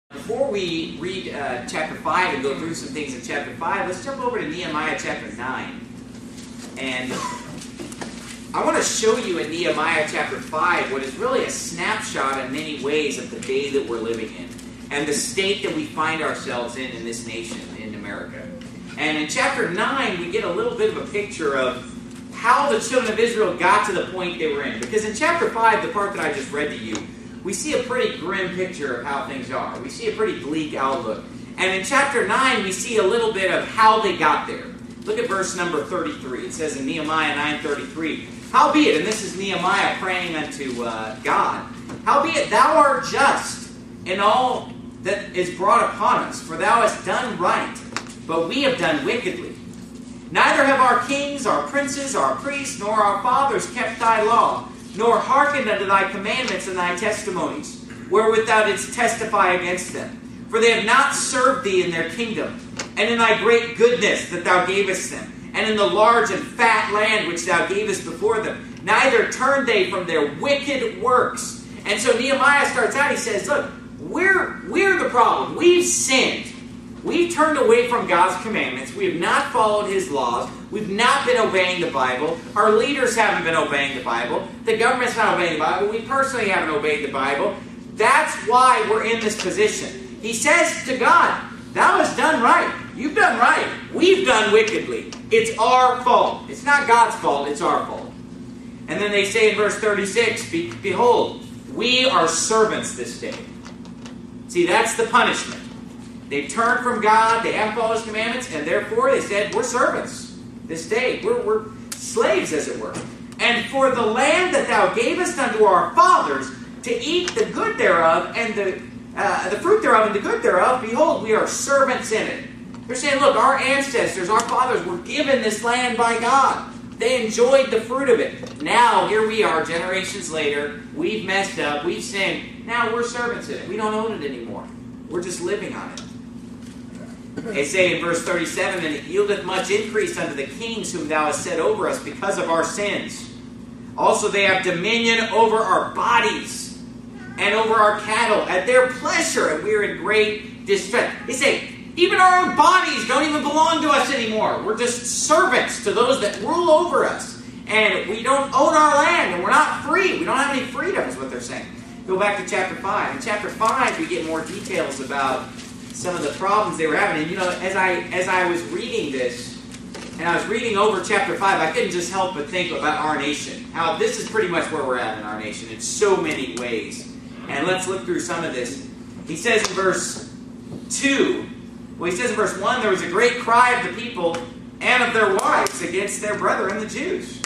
Before we read chapter 5 and go through some things in chapter 5, let's jump over to Nehemiah chapter 9. And I want to show you in Nehemiah chapter 5 what is really a snapshot in many ways of the day that we're living in and the state that we find ourselves in this nation, in America. And in chapter 9, we get a little bit of a picture of how the children of Israel got to the point they were in. Because in chapter 5, the part that I just read to you, we see a pretty grim picture of how things are. We see a pretty bleak outlook. And in chapter 9, we see a little bit of how they got there. Look at verse number 33. It says in Nehemiah 9:33, "Howbeit," and this is Nehemiah praying unto God, "Howbeit thou art just in all that is brought upon us, for thou hast done right, but we have done wickedly. Neither have our kings, our princes, our priests, nor our fathers kept thy law, nor hearkened unto thy commandments and thy testimonies, wherewith thou didst testify against them. For they have not served thee in their kingdom, and in thy great goodness that thou gavest them, and in the large and fat land which thou gavest before them. Neither turned they from their wicked works." And so Nehemiah starts out, he says, look, we're the problem. We've sinned. We've turned away from God's commandments. We have not followed His laws. We've not been obeying the Bible. Our leaders haven't been obeying the Bible. The government's not obeying the Bible. We personally haven't obeyed the Bible. That's why we're in this position. He says to God, "Thou hast done right. You've done right. We've done wickedly. It's our fault." It's not God's fault. It's our fault. And then they say in verse 36, "Behold, we are servants this day." See, that's the punishment. They've turned from God, they haven't followed His commandments, and therefore they said, we're servants this day. We're slaves, as it were. "And for the land that thou gavest unto our fathers to eat the good thereof, and the fruit thereof, and the good thereof, behold, we are servants in it." They're saying, look, our ancestors, our fathers were given this land by God. They enjoyed the fruit of it. Now, here we are, generations later, we've messed up, we've sinned. Now we're servants in it. We don't own it anymore. We're just living on it. They say in verse 37, "And it yieldeth much increase unto the kings whom thou hast set over us because of our sins. Also they have dominion over our bodies and over our cattle at their pleasure, and we are in great distress." They say, even our own bodies don't even belong to us anymore. We're just servants to those that rule over us. And we don't own our land, and we're not free. We don't have any freedom, is what they're saying. Go back to chapter 5. In chapter 5, we get more details about some of the problems they were having. And you know, as I was reading this, and I was reading over chapter 5, I couldn't just help but think about our nation. How this is pretty much where we're at in our nation in so many ways. And let's look through some of this. He says in verse 2, well, he says in verse 1, "There was a great cry of the people and of their wives against their brethren, the Jews.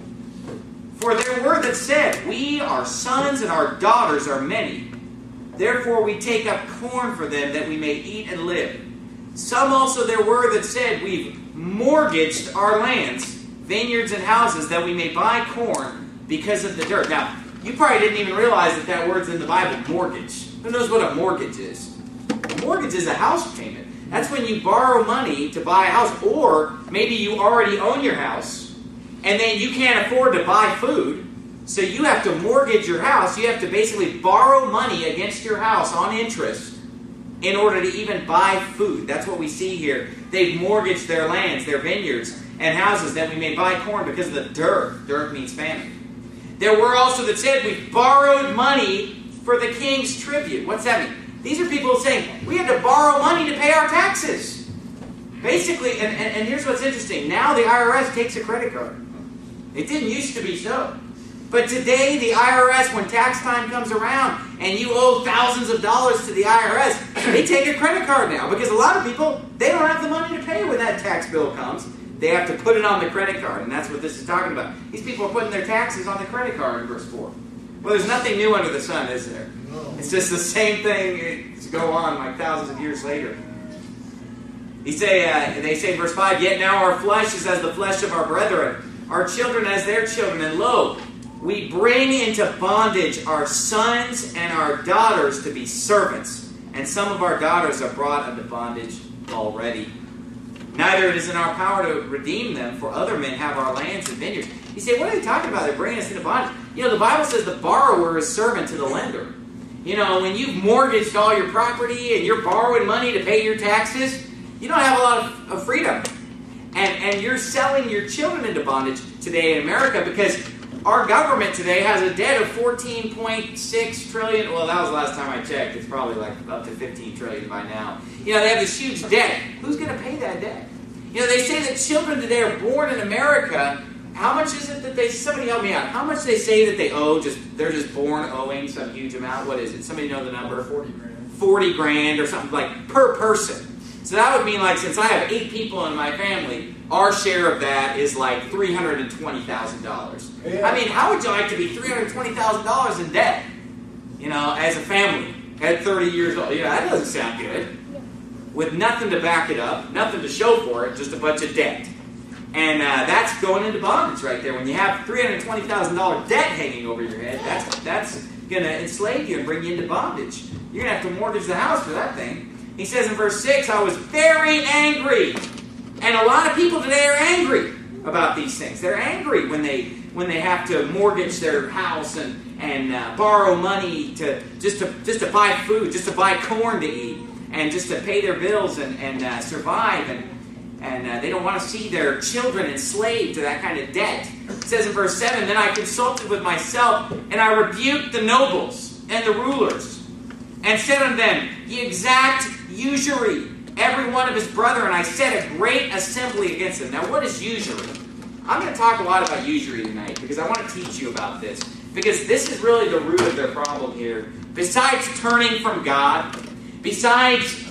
For there were that said, We, our sons and our daughters are many. Therefore we take up corn for them, that we may eat and live. Some also there were that said, We've mortgaged our lands, vineyards and houses, that we may buy corn because of the dirt." Now, you probably didn't even realize that that word's in the Bible, mortgage. Who knows what a mortgage is? A mortgage is a house payment. That's when you borrow money to buy a house, or maybe you already own your house, and then you can't afford to buy food, so you have to mortgage your house. You have to basically borrow money against your house on interest in order to even buy food. That's what we see here. They've mortgaged their lands, their vineyards, and houses, that we may buy corn because of the dirt. Dirt means famine. There were also that said, "We've borrowed money for the king's tribute." What's that mean? These are people saying, we had to borrow money to pay our taxes. Basically, and here's what's interesting. Now the IRS takes a credit card. It didn't used to be so. But today, the IRS, when tax time comes around and you owe thousands of dollars to the IRS, they take a credit card now. Because a lot of people, they don't have the money to pay when that tax bill comes. They have to put it on the credit card. And that's what this is talking about. These people are putting their taxes on the credit card in verse 4. Well, there's nothing new under the sun, is there? It's just the same thing to go on like thousands of years later. They say in verse 5, "Yet now our flesh is as the flesh of our brethren, our children as their children, and lo, we bring into bondage our sons and our daughters to be servants, and some of our daughters are brought into bondage already. Neither it is in our power to redeem them, for other men have our lands and vineyards." You say, what are they talking about? They're bringing us into bondage. You know, the Bible says the borrower is servant to the lender. You know, when you've mortgaged all your property and you're borrowing money to pay your taxes, you don't have a lot of freedom. And you're selling your children into bondage today in America because our government today has a debt of $14.6 trillion. Well, that was the last time I checked. It's probably like up to $15 trillion by now. You know, they have this huge debt. Who's going to pay that debt? You know, they say that children today are born in America. How much is it that they, somebody help me out, how much they say that they owe, they're just born owing some huge amount? What is it? Somebody know the number? 40 grand. 40 grand or something, like per person. So that would mean, like, since I have 8 people in my family, our share of that is like $320,000. Yeah. I mean, how would you like to be $320,000 in debt, you know, as a family at 30 years old? You know, that doesn't sound good. With nothing to back it up, nothing to show for it, just a bunch of debt. And that's going into bondage right there. When you have $320,000 debt hanging over your head, that's going to enslave you and bring you into bondage. You're going to have to mortgage the house for that thing. He says in verse 6, I was very angry. And a lot of people today are angry about these things. They're angry when they have to mortgage their house and borrow money just to buy food, just to buy corn to eat, and just to pay their bills and survive. And they don't want to see their children enslaved to that kind of debt. It says in verse 7, then I consulted with myself, and I rebuked the nobles and the rulers, and said unto them, ye exact usury, every one of his brother, and I set a great assembly against them. Now, what is usury? I'm going to talk a lot about usury tonight, because I want to teach you about this. Because this is really the root of their problem here. Besides turning from God, besides,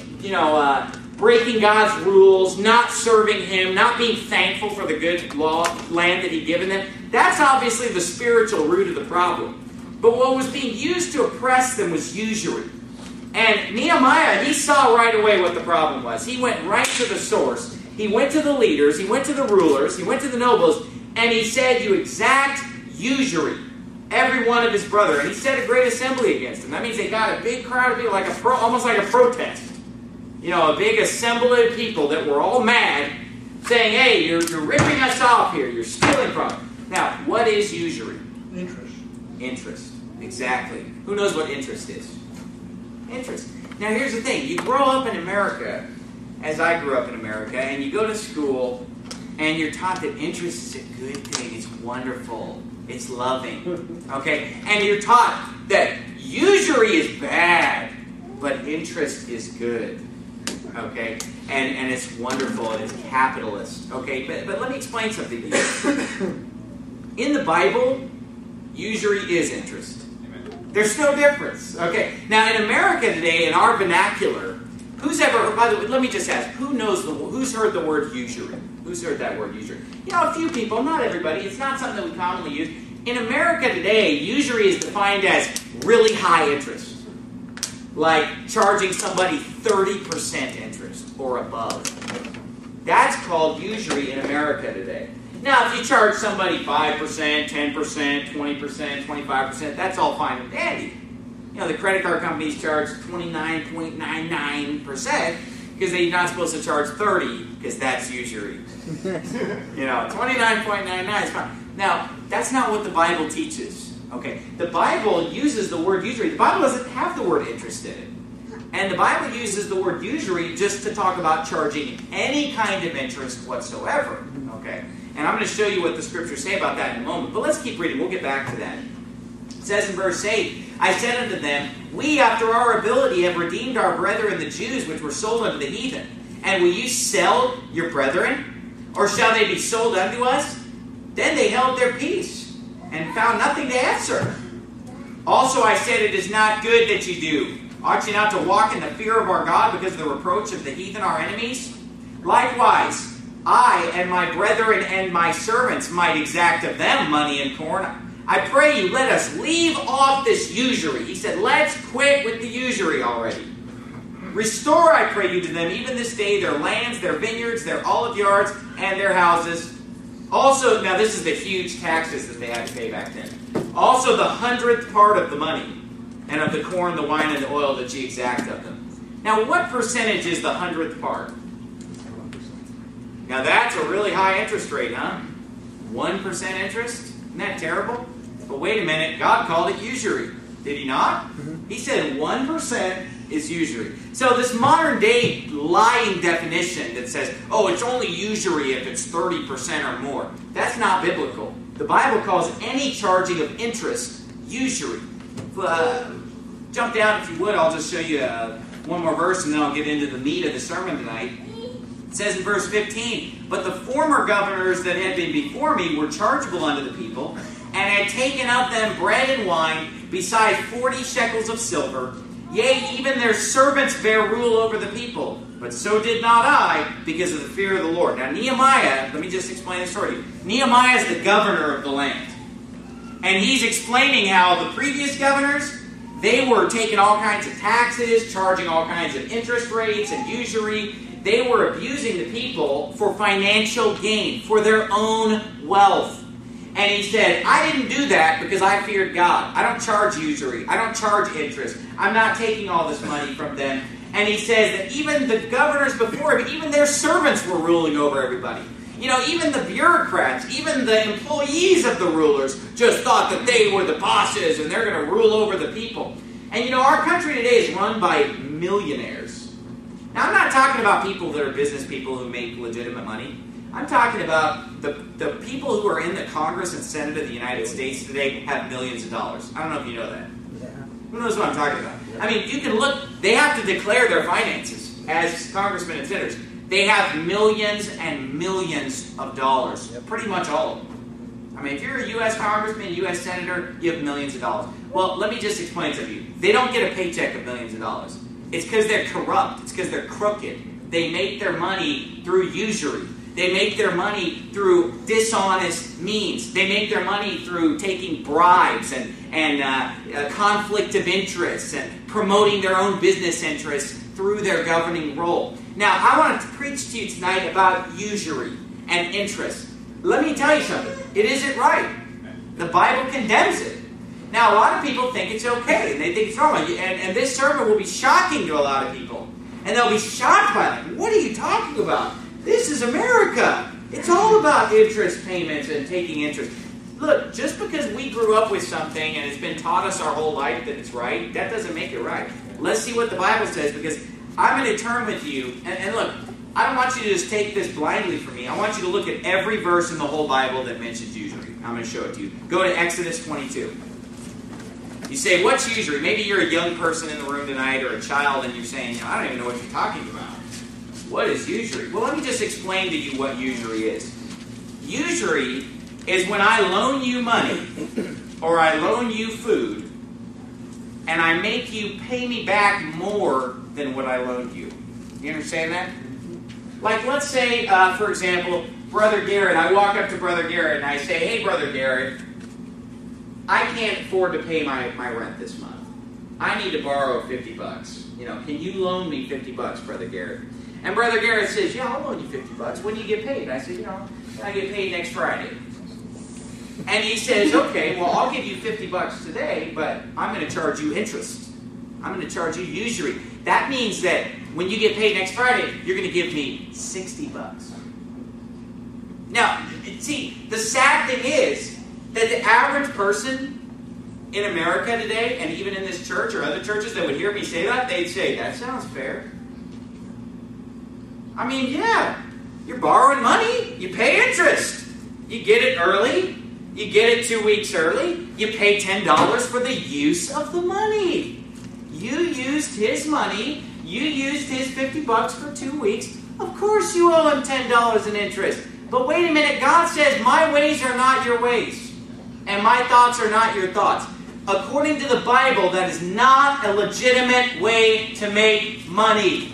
breaking God's rules, not serving Him, not being thankful for the good land that He'd given them, that's obviously the spiritual root of the problem. But what was being used to oppress them was usury. And Nehemiah, he saw right away what the problem was. He went right to the source. He went to the leaders, he went to the rulers, he went to the nobles, and he said, you exact usury, every one of his brother. And he set a great assembly against them. That means they got a big crowd of people, almost like a protest. You know, a big assembly of people that were all mad, saying, hey, you're ripping us off here. You're stealing from us. Now, what is usury? Interest. Interest. Exactly. Who knows what interest is? Interest. Now, here's the thing. You grow up in America, as I grew up in America, and you go to school, and you're taught that interest is a good thing. It's wonderful. It's loving. Okay? And you're taught that usury is bad, but interest is good. Okay, and it's wonderful, and it's capitalist. Okay, but let me explain something to you. In the Bible, usury is interest. There's no difference. Okay, now in America today, in our vernacular, who's ever? By the way, let me just ask: who's heard the word usury? Who's heard that word usury? You know, a few people, not everybody. It's not something that we commonly use. In America today, usury is defined as really high interest. Like charging somebody 30% interest or above. That's called usury in America today. Now, if you charge somebody 5%, 10%, 20%, 25%, that's all fine and dandy. You know, the credit card companies charge 29.99% because they're not supposed to charge 30% because that's usury. 29.99 is fine. Now, that's not what the Bible teaches. Okay, the Bible uses the word usury. The Bible doesn't have the word interest in it. And the Bible uses the word usury just to talk about charging any kind of interest whatsoever. Okay, and I'm going to show you what the Scriptures say about that in a moment. But let's keep reading. We'll get back to that. It says in verse 8, I said unto them, we after our ability have redeemed our brethren the Jews which were sold unto the heathen. And will you sell your brethren? Or shall they be sold unto us? Then they held their peace, and found nothing to answer. Also I said, it is not good that you do. Ought you not to walk in the fear of our God because of the reproach of the heathen, our enemies? Likewise, I and my brethren and my servants might exact of them money and corn. I pray you, let us leave off this usury. He said, let's quit with the usury already. Restore, I pray you, to them even this day their lands, their vineyards, their olive yards, and their houses. Also, now this is the huge taxes that they had to pay back then. Also the 100th part of the money, and of the corn, the wine, and the oil that ye exact of them. Now, what percentage is the 100th part? Now that's a really high interest rate, huh? 1% interest? Isn't that terrible? But wait a minute, God called it usury. Did He not? Mm-hmm. He said 1% is usury. So this modern day lying definition that says, oh, it's only usury if it's 30% or more, that's not biblical. The Bible calls any charging of interest usury. Jump down if you would. I'll just show you one more verse and then I'll get into the meat of the sermon tonight. It says in verse 15, but the former governors that had been before me were chargeable unto the people, and had taken of them bread and wine, besides 40 shekels of silver. Yea, even their servants bear rule over the people. But so did not I, because of the fear of the Lord. Now Nehemiah, let me just explain the story. Nehemiah is the governor of the land. And he's explaining how the previous governors, they were taking all kinds of taxes, charging all kinds of interest rates and usury. They were abusing the people for financial gain, for their own wealth. And he said, I didn't do that because I feared God. I don't charge usury. I don't charge interest. I'm not taking all this money from them. And he says that even the governors before him, even their servants were ruling over everybody. You know, even the bureaucrats, even the employees of the rulers just thought that they were the bosses and they're going to rule over the people. And you know, our country today is run by millionaires. Now, I'm not talking about people that are business people who make legitimate money. I'm talking about the people who are in the Congress and Senate of the United States today have millions of dollars. I don't know if you know that. Who knows what I'm talking about? I mean, you can look, they have to declare their finances as congressmen and senators. They have millions and millions of dollars. Pretty much all of them. I mean, if you're a U.S. congressman, U.S. senator, you have millions of dollars. Well, let me just explain to you. They don't get a paycheck of millions of dollars. It's because they're corrupt. It's because they're crooked. They make their money through usury. They make their money through dishonest means. They make their money through taking bribes and conflict of interest and promoting their own business interests through their governing role. Now, I want to preach to you tonight about usury and interest. Let me tell you something. It isn't right. The Bible condemns it. Now, a lot of people think it's okay, and they think it's normal. And this sermon will be shocking to a lot of people. And they'll be shocked by it. What are you talking about? This is America. It's all about interest payments and taking interest. Look, just because we grew up with something and it's been taught us our whole life that it's right, that doesn't make it right. Let's see what the Bible says, because I'm going to turn with you. And look, I don't want you to just take this blindly from me. I want you to look at every verse in the whole Bible that mentions usury. I'm going to show it to you. Go to Exodus 22. You say, what's usury? Maybe you're a young person in the room tonight or a child and you're saying, I don't even know what you're talking about. What is usury? Well, let me just explain to you what usury is. Usury is when I loan you money or I loan you food and I make you pay me back more than what I loaned you. You understand that? Like, let's say, for example, Brother Garrett, I walk up to Brother Garrett and I say, hey, Brother Garrett, I can't afford to pay my rent this month. I need to borrow $50. You know, can you loan me $50, Brother Garrett? And Brother Garrett says, yeah, I'll loan you $50. When do you get paid? I said, you know, I get paid next Friday. And he says, okay, well, I'll give you $50 today, but I'm going to charge you interest. I'm going to charge you usury. That means that when you get paid next Friday, you're going to give me $60. Now, see, the sad thing is that the average person in America today, and even in this church or other churches that would hear me say that, they'd say, that sounds fair. I mean, yeah, you're borrowing money, you pay interest. You get it early, you get it 2 weeks early, you pay $10 for the use of the money. You used his money, you used his $50 for 2 weeks. Of course you owe him $10 in interest. But wait a minute, God says, my ways are not your ways, and my thoughts are not your thoughts. According to the Bible, that is not a legitimate way to make money.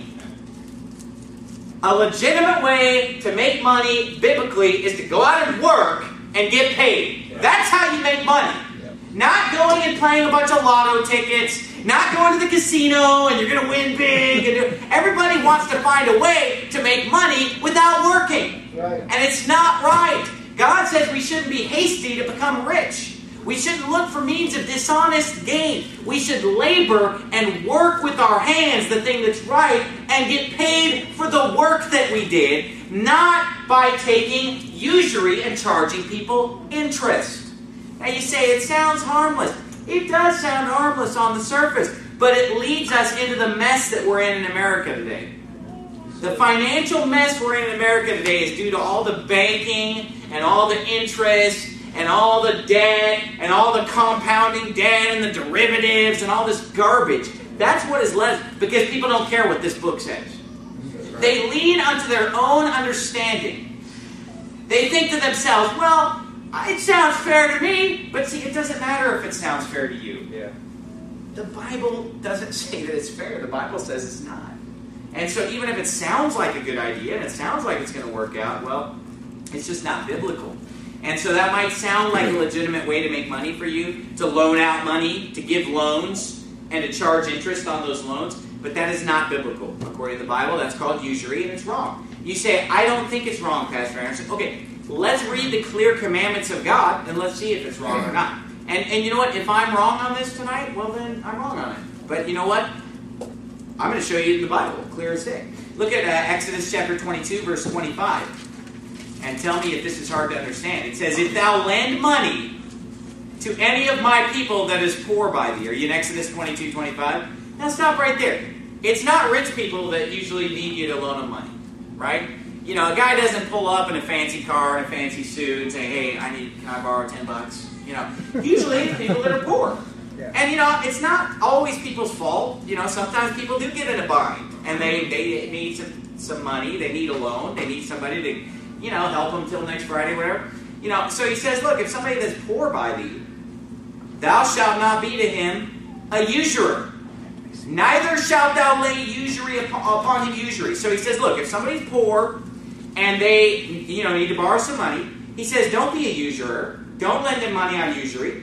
A legitimate way to make money, biblically, is to go out and work and get paid. That's how you make money. Not going and playing a bunch of lotto tickets, not going to the casino and you're going to win big. And everybody wants to find a way to make money without working. Right. And it's not right. God says we shouldn't be hasty to become rich. We shouldn't look for means of dishonest gain. We should labor and work with our hands the thing that's right and get paid for the work that we did, not by taking usury and charging people interest. Now you say, it sounds harmless. It does sound harmless on the surface. but it leads us into the mess that we're in America today. The financial mess we're in America today is due to all the banking and all the interest and all the debt and all the compounding debt and the derivatives and all this garbage. That's what is led, because people don't care what this book says. They lean unto their own understanding. They think to themselves, well, it sounds fair to me, but see, it doesn't matter if it sounds fair to you. Yeah. The Bible doesn't say that it's fair. The Bible says it's not. And so even if it sounds like a good idea and it sounds like it's going to work out, well, it's just not biblical. And so that might sound like a legitimate way to make money for you, to loan out money, to give loans, and to charge interest on those loans. But that is not biblical. According to the Bible, that's called usury, and it's wrong. You say, I don't think it's wrong, Pastor Anderson. Okay, let's read the clear commandments of God, and let's see if it's wrong or not. And you know what? If I'm wrong on this tonight, well then, I'm wrong on it. But you know what? I'm going to show you in the Bible, clear as day. Look at Exodus chapter 22, verse 25. And tell me if this is hard to understand. It says, if thou lend money to any of my people that is poor by thee. Are you in Exodus 22, 25? Now stop right there. It's not rich people that usually need you to loan them money, right? You know, a guy doesn't pull up in a fancy car and a fancy suit and say, hey, can I borrow $10? You know, usually it's people that are poor. Yeah. And, you know, it's not always people's fault. You know, sometimes people do get in a bind. And they need some money. They need a loan. They need somebody to, you know, help them till next Friday, whatever. You know, so he says, look, if somebody that's poor by thee, thou shalt not be to him a usurer. Neither shalt thou lay usury upon him usury. So he says, look, if somebody's poor and they, you know, need to borrow some money, he says, don't be a usurer. Don't lend him money on usury.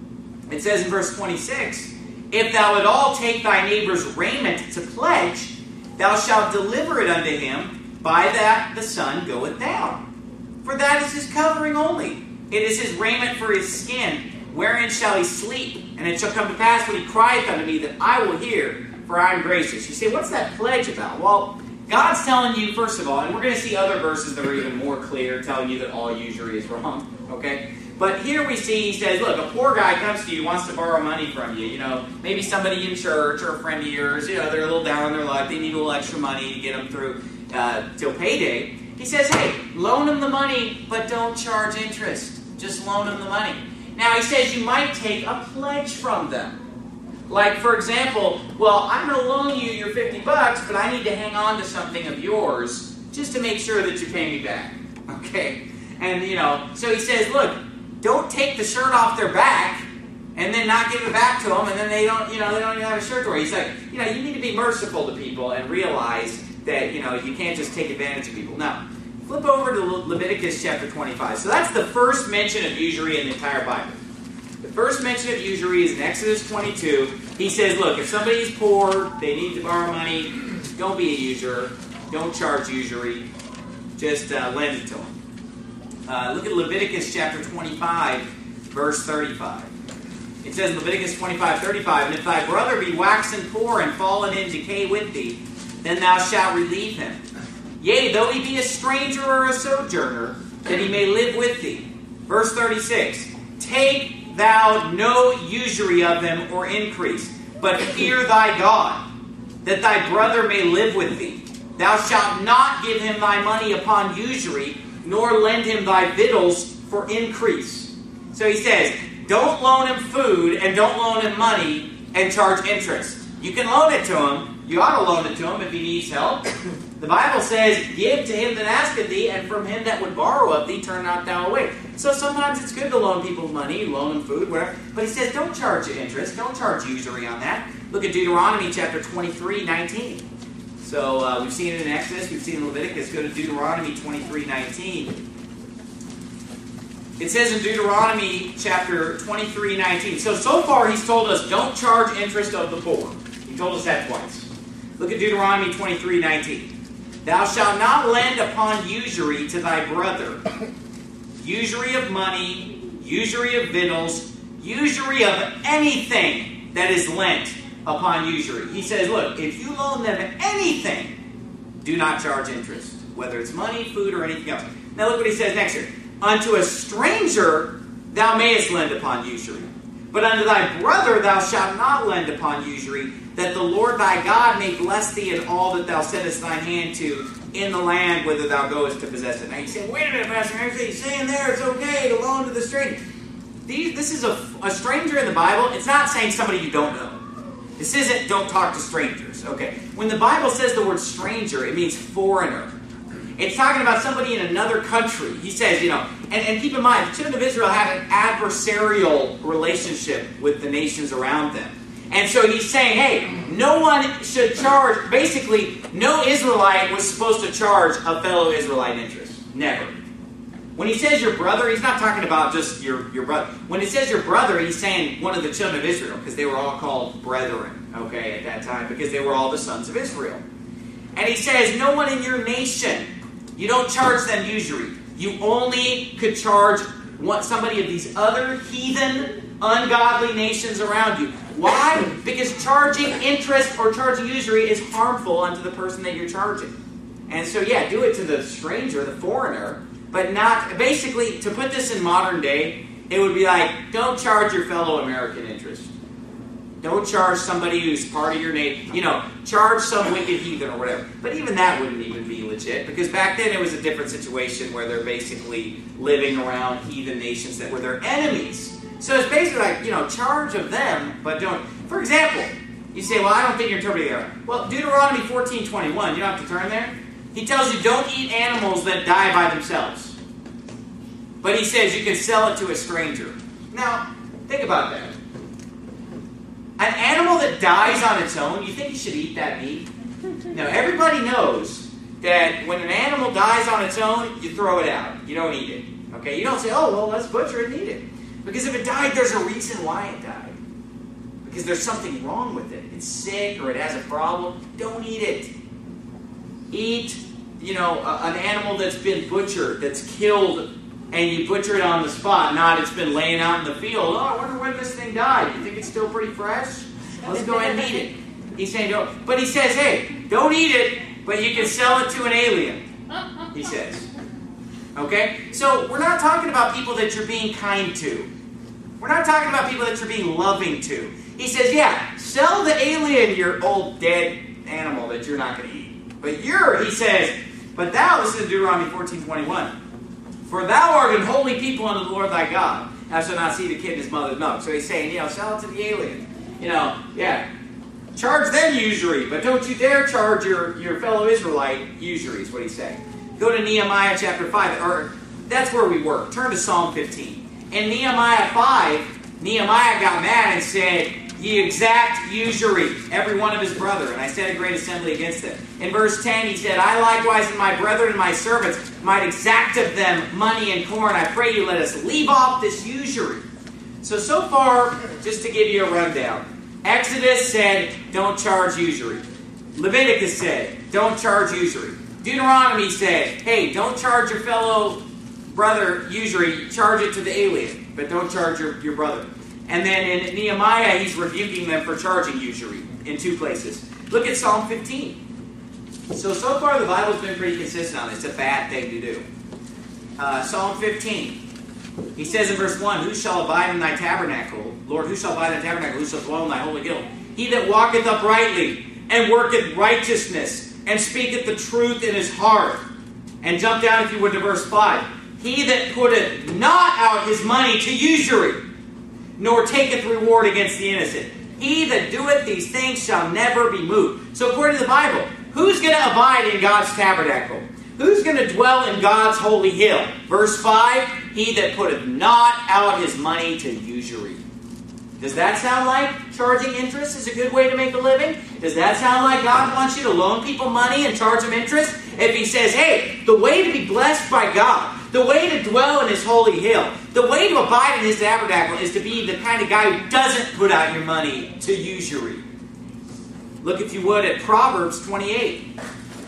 It says in verse 26, if thou at all take thy neighbor's raiment to pledge, thou shalt deliver it unto him, by that the sun goeth down. For that is his covering only. It is his raiment for his skin. Wherein shall he sleep? And it shall come to pass when he crieth unto me that I will hear, for I am gracious. You say, what's that pledge about? Well, God's telling you, first of all, and we're going to see other verses that are even more clear, telling you that all usury is wrong. Okay? But here we see, he says, look, a poor guy comes to you, wants to borrow money from you. You know, maybe somebody in church or a friend of yours, you know, they're a little down on their luck. They need a little extra money to get them through till payday. He says, hey, loan them the money, but don't charge interest. Just loan them the money. Now, he says you might take a pledge from them. Like, for example, well, I'm going to loan you your $50, but I need to hang on to something of yours just to make sure that you pay me back. Okay? And, you know, so he says, look, don't take the shirt off their back and then not give it back to them, and then they don't even have a shirt to wear. He's like, you know, you need to be merciful to people and realize that, you know, you can't just take advantage of people. Now, flip over to Leviticus chapter 25. So that's the first mention of usury in the entire Bible. The first mention of usury is in Exodus 22. He says, look, if somebody's poor, they need to borrow money, don't be a usurer. Don't charge usury. Just lend it to them. Look at Leviticus chapter 25, verse 35. It says in Leviticus 25:35, and if thy brother be waxen poor and fallen in decay with thee, then thou shalt relieve him. Yea, though he be a stranger or a sojourner, that he may live with thee. Verse 36, take thou no usury of him or increase, but fear thy God, that thy brother may live with thee. Thou shalt not give him thy money upon usury, nor lend him thy victuals for increase. So he says, don't loan him food and don't loan him money and charge interest. You can loan it to him. You ought to loan it to him if he needs help. The Bible says, give to him that asketh thee, and from him that would borrow of thee, turn not thou away. So sometimes it's good to loan people money, loan them food, whatever. But he says, don't charge interest. Don't charge usury on that. Look at Deuteronomy chapter 23:19. So we've seen it in Exodus, we've seen it in Leviticus. Go to Deuteronomy 23:19. It says in Deuteronomy chapter 23:19. So far he's told us don't charge interest of the poor. He told us that twice. Look at Deuteronomy 23:19. Thou shalt not lend upon usury to thy brother. Usury of money, usury of victuals, usury of anything that is lent upon usury. He says, look, if you loan them anything, do not charge interest. Whether it's money, food, or anything else. Now look what he says next here. Unto a stranger thou mayest lend upon usury. But unto thy brother thou shalt not lend upon usury, that the Lord thy God may bless thee in all that thou settest thine hand to in the land whither thou goest to possess it. Now you say, wait a minute, Pastor, he's saying there it's okay to loan to the stranger. This is a stranger in the Bible. It's not saying somebody you don't know. This isn't don't talk to strangers. Okay. When the Bible says the word stranger, it means foreigner. It's talking about somebody in another country. He says, and keep in mind, the children of Israel had an adversarial relationship with the nations around them. And so he's saying, hey, no one should charge, basically, no Israelite was supposed to charge a fellow Israelite interest. Never. When he says your brother, he's not talking about just your brother. When he says your brother, he's saying one of the children of Israel, because they were all called brethren, okay, at that time, because they were all the sons of Israel. And he says, no one in your nation, you don't charge them usury. You only could charge somebody of these other heathen, ungodly nations around you. Why? Because charging interest or charging usury is harmful unto the person that you're charging. And so, yeah, do it to the stranger, the foreigner, but not, basically, to put this in modern day, it would be like, don't charge your fellow American interest. Don't charge somebody who's part of your nation. Charge some wicked heathen or whatever. But even that wouldn't even be legit, because back then it was a different situation where they're basically living around heathen nations that were their enemies. So it's basically like, charge of them, but don't. For example, you say, well, I don't think you're interpreting it right. Well, Deuteronomy 14:21, you don't have to turn there. He tells you don't eat animals that die by themselves. But he says you can sell it to a stranger. Now, think about that. An animal that dies on its own, you think you should eat that meat? No, everybody knows that when an animal dies on its own, you throw it out. You don't eat it. Okay? You don't say, oh, well, let's butcher it and eat it. Because if it died, there's a reason why it died. Because there's something wrong with it. It's sick or it has a problem. Don't eat it. Eat, an animal that's been butchered, that's killed, and you butcher it on the spot, not it's been laying out in the field. Oh, I wonder when this thing died. You think it's still pretty fresh? Let's go ahead and eat it. He's saying, don't. But he says, hey, don't eat it, but you can sell it to an alien. He says. Okay? So we're not talking about people that you're being kind to. We're not talking about people that you're being loving to. He says, yeah, sell the alien your old dead animal that you're not going to eat. But he says, but thou, listen to Deuteronomy 14:21. For thou art an holy people unto the Lord thy God. Thou shalt not see the kid in his mother's milk. So he's saying, sell it to the alien. Charge them usury, but don't you dare charge your fellow Israelite usury, is what he's saying. Go to Nehemiah chapter 5, or that's where we were. Turn to Psalm 15. In Nehemiah 5, Nehemiah got mad and said, ye exact usury, every one of his brother, and I set a great assembly against them. In verse 10, he said, I likewise and my brethren and my servants might exact of them money and corn. I pray you, let us leave off this usury. So far, just to give you a rundown, Exodus said, don't charge usury. Leviticus said, don't charge usury. Deuteronomy said, hey, don't charge your fellow brother usury, charge it to the alien, but don't charge your brother. And then in Nehemiah, he's rebuking them for charging usury in two places. Look at Psalm 15. So far the Bible's been pretty consistent on this. It's a bad thing to do. Psalm 15. He says in verse 1, who shall abide in thy tabernacle? Lord, who shall abide in thy tabernacle? Who shall dwell in thy holy hill? He that walketh uprightly, and worketh righteousness, and speaketh the truth in his heart. And jump down, if you would, to verse 5. He that putteth not out his money to usury, nor taketh reward against the innocent. He that doeth these things shall never be moved. So according to the Bible, who's going to abide in God's tabernacle? Who's going to dwell in God's holy hill? Verse 5, he that putteth not out his money to usury. Does that sound like charging interest is a good way to make a living? Does that sound like God wants you to loan people money and charge them interest? If he says, hey, the way to be blessed by God, the way to dwell in his holy hill, the way to abide in his tabernacle is to be the kind of guy who doesn't put out your money to usury. Look, if you would, at Proverbs 28.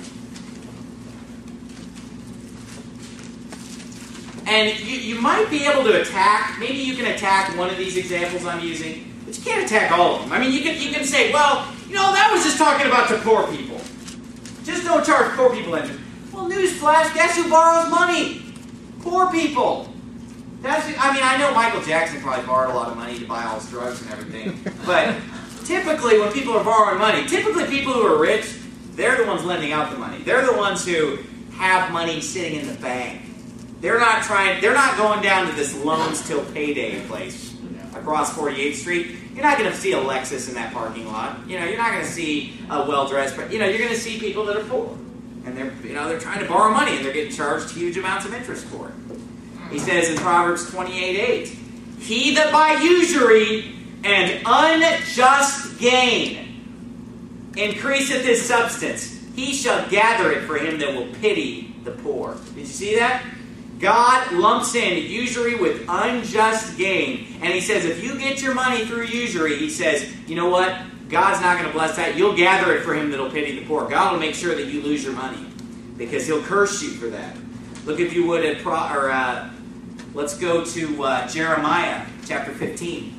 And you might be able to attack, maybe you can attack one of these examples I'm using, but you can't attack all of them. I mean, you can say, well, that was just talking about the poor people. Just don't charge poor people interest. Well, newsflash, guess who borrows money? Poor people. I know Michael Jackson probably borrowed a lot of money to buy all his drugs and everything, but typically when people are borrowing money, typically people who are rich, they're the ones lending out the money. They're the ones who have money sitting in the bank. They're not going down to this loans till payday place across 48th Street. You're not going to see a Lexus in that parking lot. You're not going to see a well-dressed, but you're going to see people that are poor. And they're trying to borrow money and they're getting charged huge amounts of interest for it. He says in Proverbs 28:8, he that by usury and unjust gain increaseth his substance, he shall gather it for him that will pity the poor. Did you see that? God lumps in usury with unjust gain. And he says if you get your money through usury, he says, you know what? God's not going to bless that. You'll gather it for him that will pity the poor. God will make sure that you lose your money because he'll curse you for that. Look if you would at let's go to Jeremiah chapter 15.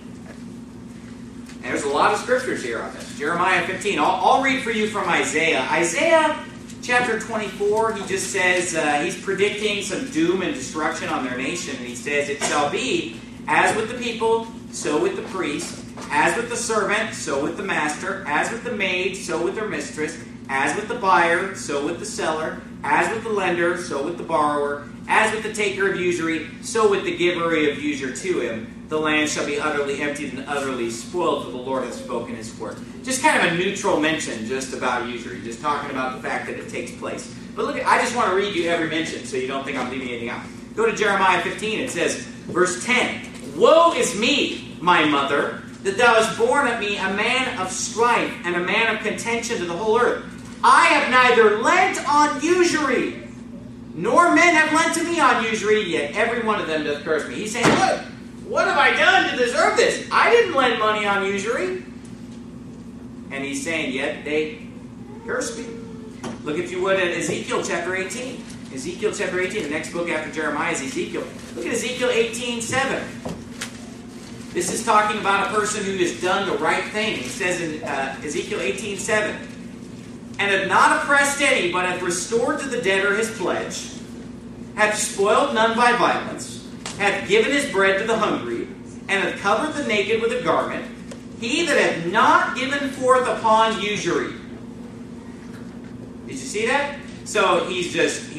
And there's a lot of scriptures here on this. Jeremiah 15. I'll read for you from Isaiah. Isaiah chapter 24, he just says, he's predicting some doom and destruction on their nation. And he says, it shall be as with the people, so with the priest, as with the servant, so with the master, as with the maid, so with their mistress, as with the buyer, so with the seller, as with the lender, so with the borrower, as with the taker of usury, so with the giver of usury to him. The land shall be utterly emptied and utterly spoiled, for the Lord has spoken his word. Just kind of a neutral mention just about usury, just talking about the fact that it takes place. But look, I just want to read you every mention so you don't think I'm leaving anything out. Go to Jeremiah 15. It says, verse 10, woe is me, my mother, that thou hast borne of me a man of strife and a man of contention to the whole earth. I have neither lent on usury, nor men have lent to me on usury, yet every one of them doth curse me. He's saying, look, what have I done to deserve this? I didn't lend money on usury. And he's saying, yet they curse me. Look, if you would, at Ezekiel chapter 18. Ezekiel chapter 18, the next book after Jeremiah is Ezekiel. Look at Ezekiel 18:7. This is talking about a person who has done the right thing. He says in Ezekiel 18:7, and hath not oppressed any, but hath restored to the debtor his pledge, hath spoiled none by violence, hath given his bread to the hungry, and hath covered the naked with a garment, he that hath not given forth upon usury. Did you see that? So he's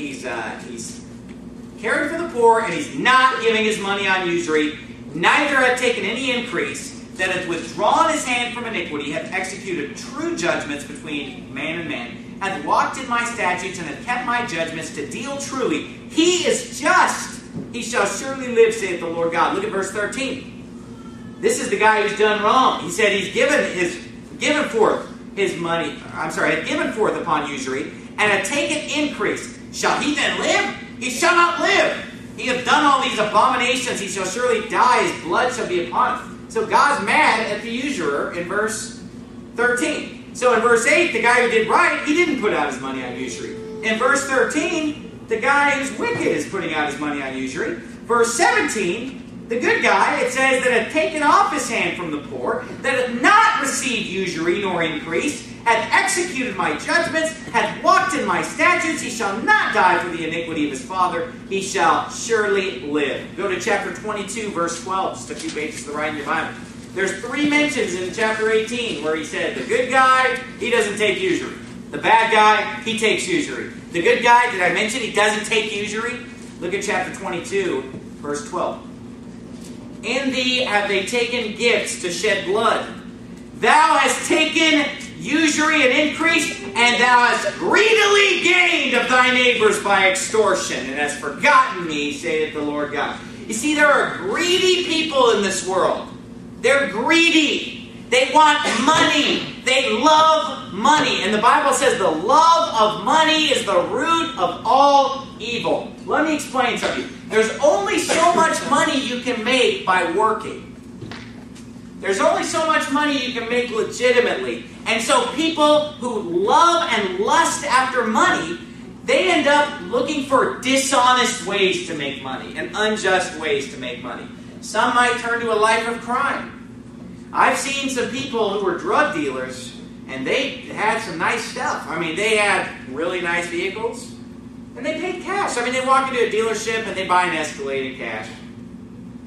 caring for the poor, and he's not giving his money on usury, neither hath taken any increase, that hath withdrawn his hand from iniquity, hath executed true judgments between man and man, hath walked in my statutes, and hath kept my judgments to deal truly. He is just. He shall surely live, saith the Lord God. Look at verse 13. This is the guy who's done wrong. He said he's given forth his money, hath given forth upon usury, and hath taken increase. Shall he then live? He shall not live. He hath done all these abominations. He shall surely die. His blood shall be upon him. So God's mad at the usurer in verse 13. So in verse 8, the guy who did right, he didn't put out his money on usury. In verse 13, the guy who's wicked is putting out his money on usury. Verse 17, the good guy, it says, that hath taken off his hand from the poor, that hath not received usury nor increase, hath executed my judgments, hath walked in my statutes, he shall not die for the iniquity of his father, he shall surely live. Go to chapter 22, verse 12, just a few pages to the right in your Bible. There's 3 mentions in chapter 18 where he said, the good guy, he doesn't take usury. The bad guy, he takes usury. The good guy, did I mention he doesn't take usury? Look at chapter 22, verse 12. In thee have they taken gifts to shed blood. Thou hast taken usury and increase, and thou hast greedily gained of thy neighbors by extortion, and hast forgotten me, saith the Lord God. You see, there are greedy people in this world. They're greedy. They want money. They love money. And the Bible says the love of money is the root of all evil. Let me explain something. There's only so much money you can make by working. There's only so much money you can make legitimately. And so people who love and lust after money, they end up looking for dishonest ways to make money and unjust ways to make money. Some might turn to a life of crime. I've seen some people who were drug dealers, and they had some nice stuff. I mean, they had really nice vehicles, and they paid cash. I mean, they walk into a dealership, and they buy an Escalade in cash.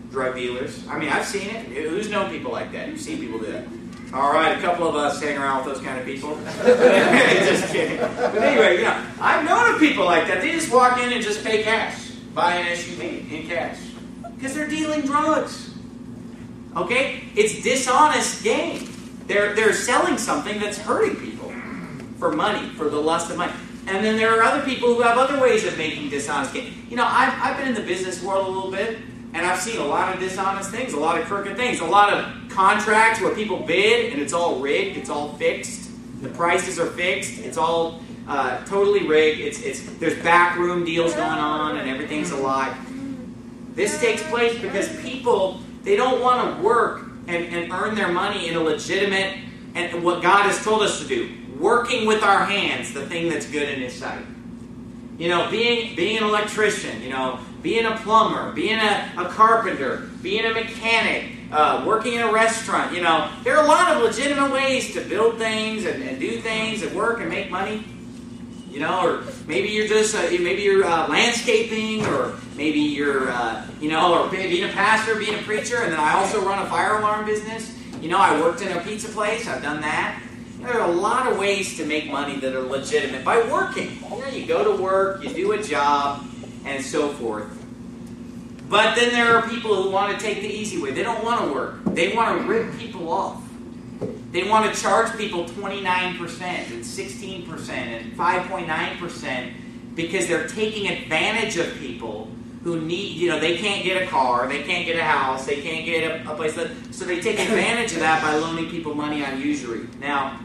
drug dealers. I mean, I've seen it. Who's known people like that? You've seen people do that. All right, a couple of us hang around with those kind of people. Just kidding. But anyway, I've known of people like that. They just walk in and just pay cash, buy an SUV in cash, because they're dealing drugs. Okay, it's dishonest gain. They're selling something that's hurting people for money, for the lust of money. And then there are other people who have other ways of making dishonest gain. I've been in the business world a little bit, and I've seen a lot of dishonest things, a lot of crooked things, a lot of contracts where people bid and it's all rigged, it's all fixed. The prices are fixed. It's all totally rigged. There's backroom deals going on, and everything's a lie. This takes place because people, they don't want to work and earn their money in a legitimate and what God has told us to do. Working with our hands, the thing that's good in His sight. Being an electrician, being a plumber, being a carpenter, being a mechanic, working in a restaurant. There are a lot of legitimate ways to build things and do things and work and make money. Or maybe you're just landscaping, or maybe you're or being a pastor, being a preacher. And then I also run a fire alarm business. I worked in a pizza place. I've done that. There are a lot of ways to make money that are legitimate by working. You go to work, you do a job, and so forth. But then there are people who want to take the easy way. They don't want to work. They want to rip people off. They want to charge people 29% and 16% and 5.9% because they're taking advantage of people who need, they can't get a car, they can't get a house, they can't get a place. So they take advantage of that by loaning people money on usury. Now,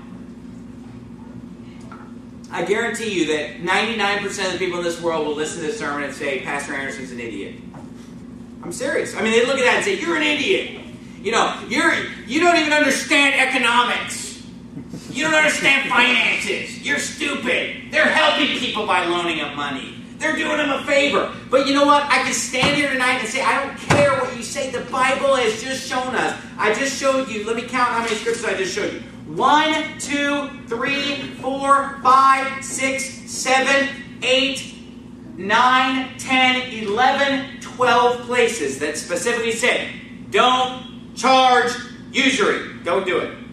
I guarantee you that 99% of the people in this world will listen to this sermon and say, Pastor Anderson's an idiot. I'm serious. I mean, they look at that and say, you're an idiot. You don't even understand economics. You don't understand finances. You're stupid. They're helping people by loaning them money. They're doing them a favor. But you know what? I can stand here tonight and say, I don't care what you say. The Bible has just shown us. I just showed you. Let me count how many scriptures I just showed you. 1, 2, 3, 4, 5, 6, 7, 8, 9, 10, 11, 12 places that specifically said, don't charge usury. Don't do it.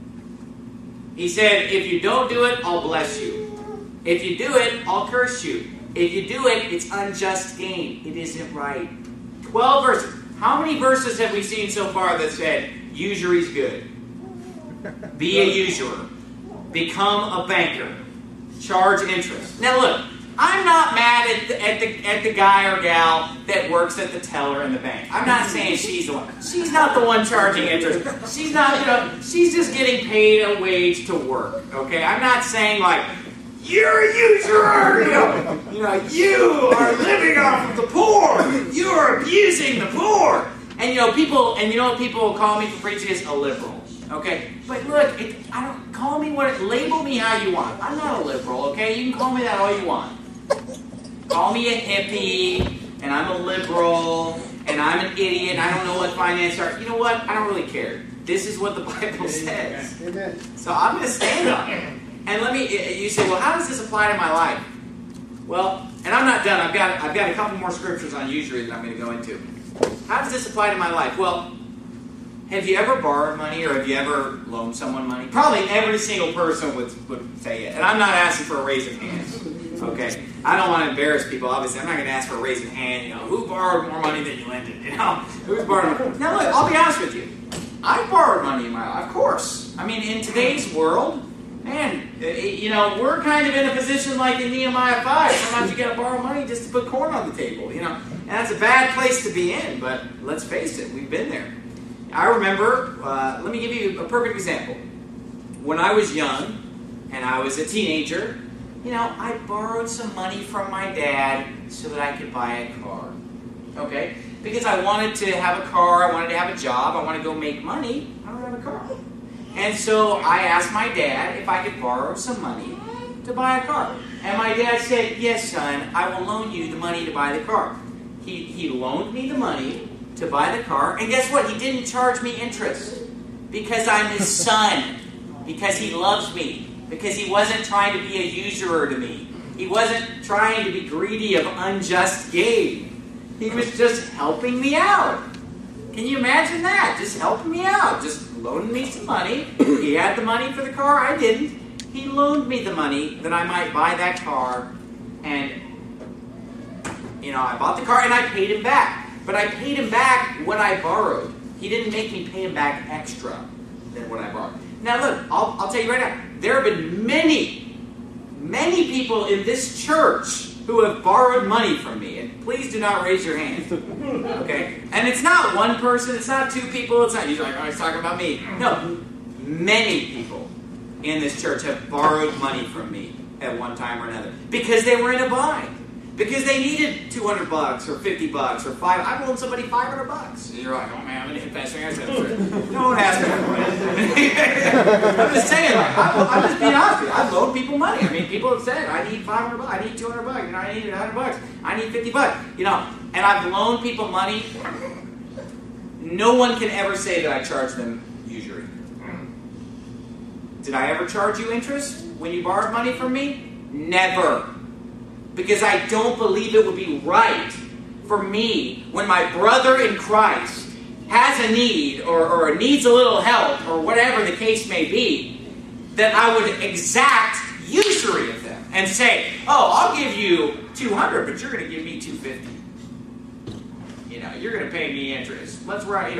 He said, if you don't do it, I'll bless you. If you do it, I'll curse you. If you do it, it's unjust gain. It isn't right. 12 verses. How many verses have we seen so far that said, usury's good? Be a usurer. Become a banker. Charge interest. Now look, I'm not mad at the guy or gal that works at the teller in the bank. I'm not saying she's the one. She's not the one charging interest. She's not, she's just getting paid a wage to work. Okay? I'm not saying like, you're a usurer! You are living off of the poor! You are abusing the poor! And people will call me for preaching is a liberal. Okay? But look, label me how you want. I'm not a liberal, okay? You can call me that all you want. Call me a hippie, and I'm a liberal, and I'm an idiot, and I don't know what finance are. You know what? I don't really care. This is what the Bible says. Amen. So I'm going to stand on it. And you say, well, how does this apply to my life? Well, and I'm not done. I've got a couple more scriptures on usury that I'm going to go into. How does this apply to my life? Well, have you ever borrowed money or have you ever loaned someone money? Probably every single person would say it. And I'm not asking for a raise of hands. Okay? I don't want to embarrass people, obviously. I'm not going to ask for a raise of hand. Who borrowed more money than you lent it? Who's borrowed money? Now look, I'll be honest with you. I've borrowed money in my life, of course. I mean, in today's world, man, we're kind of in a position like in Nehemiah 5. Sometimes you got to borrow money just to put corn on the table, And that's a bad place to be in, but let's face it, we've been there. I remember, let me give you a perfect example. When I was young and I was a teenager, I borrowed some money from my dad so that I could buy a car. Okay? Because I wanted to have a car, I wanted to have a job, I wanted to go make money, I don't have a car. And so I asked my dad if I could borrow some money to buy a car. And my dad said, yes, son, I will loan you the money to buy the car. He loaned me the money to buy the car, and guess what? He didn't charge me interest because I'm his son, because he loves me, because he wasn't trying to be a usurer to me. He wasn't trying to be greedy of unjust gain. He was just helping me out. Can you imagine that? Just helping me out. Just loaning me some money. He had the money for the car. I didn't. He loaned me the money that I might buy that car. And, I bought the car and I paid him back. But I paid him back what I borrowed. He didn't make me pay him back extra than what I borrowed. Now look, I'll tell you right now. There have been many people in this church who have borrowed money from me. And please do not raise your hand. Okay? And it's not one person, it's not two people, it's not, you're like, oh, he's talking about me. No, many people in this church have borrowed money from me at one time or another. Because they were in a bind. Because they needed $200 or $50 or $5. I loaned somebody $500. And you're like, oh man, I'm going to hit Pastor Anderson. No one asked me that. I'm just saying, I'm just being honest with you. I've loaned people money. I mean, people have said, I need $500, I need $200, I need $100, I need $50, and I've loaned people money. No one can ever say that I charge them usury. Did I ever charge you interest when you borrowed money from me? Never. Because I don't believe it would be right for me, when my brother in Christ has a need or needs a little help or whatever the case may be, that I would exact usury of them and say, oh, I'll give you $200, but you're going to give me $250. You're going to pay me interest. Let's write,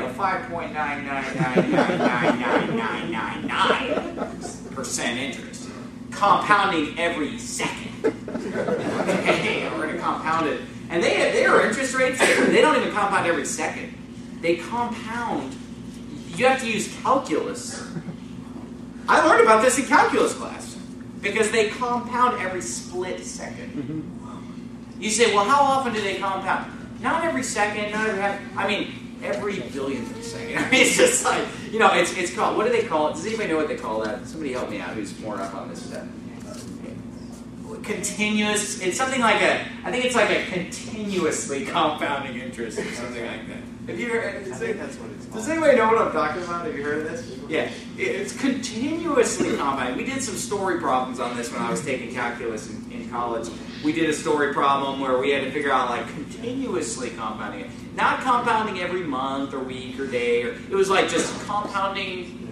5.9999999% interest. Compounding every second. Okay, we're going to compound it. And they are interest rates, they don't even compound every second. They compound. You have to use calculus. I learned about this in calculus class. Because they compound every split second. You say, well, how often do they compound? Not every second, not every half. Every billionth second. It's just like, it's called, what do they call it? Does anybody know what they call that? Somebody help me out who's more up on this stuff. Continuous, it's something like I think it's like a continuously compounding interest or something like that. Have you heard? I think that's what it's called. Does anybody know what I'm talking about? Have you heard of this? Yeah, it's continuously compounding. We did some story problems on this when I was taking calculus in college. We did a story problem where we had to figure out continuously compounding it. Not compounding every month or week or day. It was like just compounding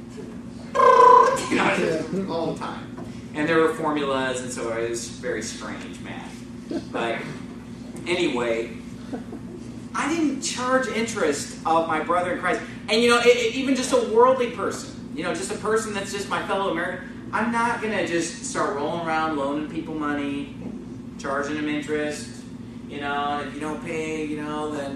all the time. And there were formulas, and so it was very strange math. But anyway, I didn't charge interest of my brother in Christ. And even just a worldly person, just a person that's just my fellow American, I'm not going to just start rolling around loaning people money, charging them interest. And if you don't pay, then,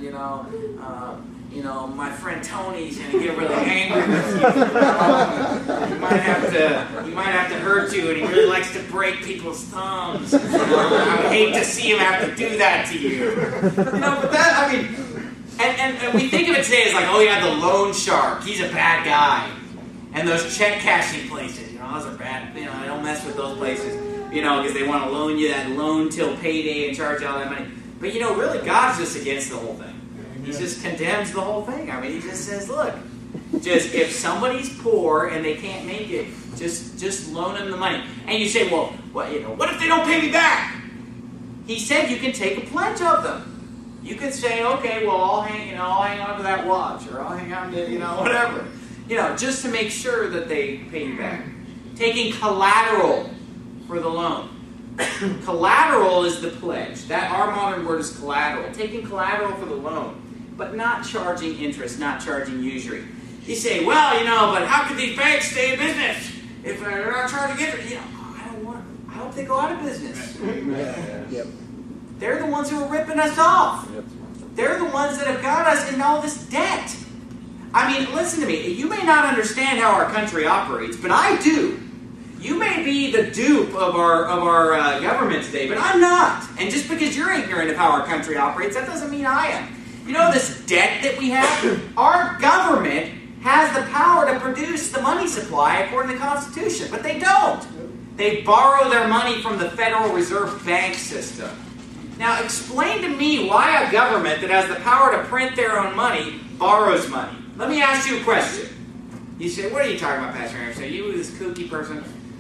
my friend Tony's going to get really angry with you. You might have to hurt you, and he really likes to break people's thumbs. I would hate to see him have to do that to you. But that, and we think of it today as like, oh yeah, the loan shark. He's a bad guy. And those check cashing places, those are bad. I don't mess with those places, because they want to loan you that loan till payday and charge you all that money. But really, God's just against the whole thing. He just condemns the whole thing. He just says, look, just if somebody's poor and they can't make it, just loan them the money. And you say, well, what if they don't pay me back? He said you can take a pledge of them. You can say, okay, well, I'll hang on to that watch, or I'll hang on to, whatever. Just to make sure that they pay you back. Taking collateral for the loan. Collateral is the pledge. That our modern word is collateral. Taking collateral for the loan, but not charging interest, not charging usury. You say, well, but how could these banks stay in business if they're not charging interest? I hope they go out of business. Yep. They're the ones who are ripping us off. Yep. They're the ones that have got us in all this debt. Listen to me. You may not understand how our country operates, but I do. You may be the dupe of our government today, but I'm not. And just because you're ignorant of how our country operates, that doesn't mean I am. This debt that we have? Our government has the power to produce the money supply according to the Constitution, but they don't. They borrow their money from the Federal Reserve Bank system. Now, explain to me why a government that has the power to print their own money borrows money. Let me ask you a question. You say, what are you talking about, Pastor Anderson? Are you this kooky person?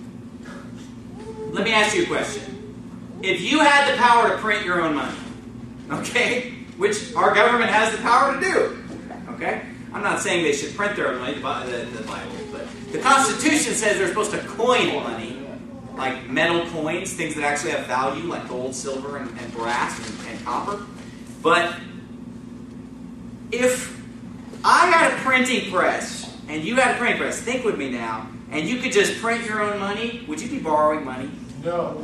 Let me ask you a question. If you had the power to print your own money, okay, which our government has the power to do, Okay? I'm not saying they should print their own money, the Bible, but the Constitution says they're supposed to coin money, like metal coins, things that actually have value, like gold, silver, and brass, and copper. But if I had a printing press, and you had a printing press, think with me now, and you could just print your own money, would you be borrowing money? No.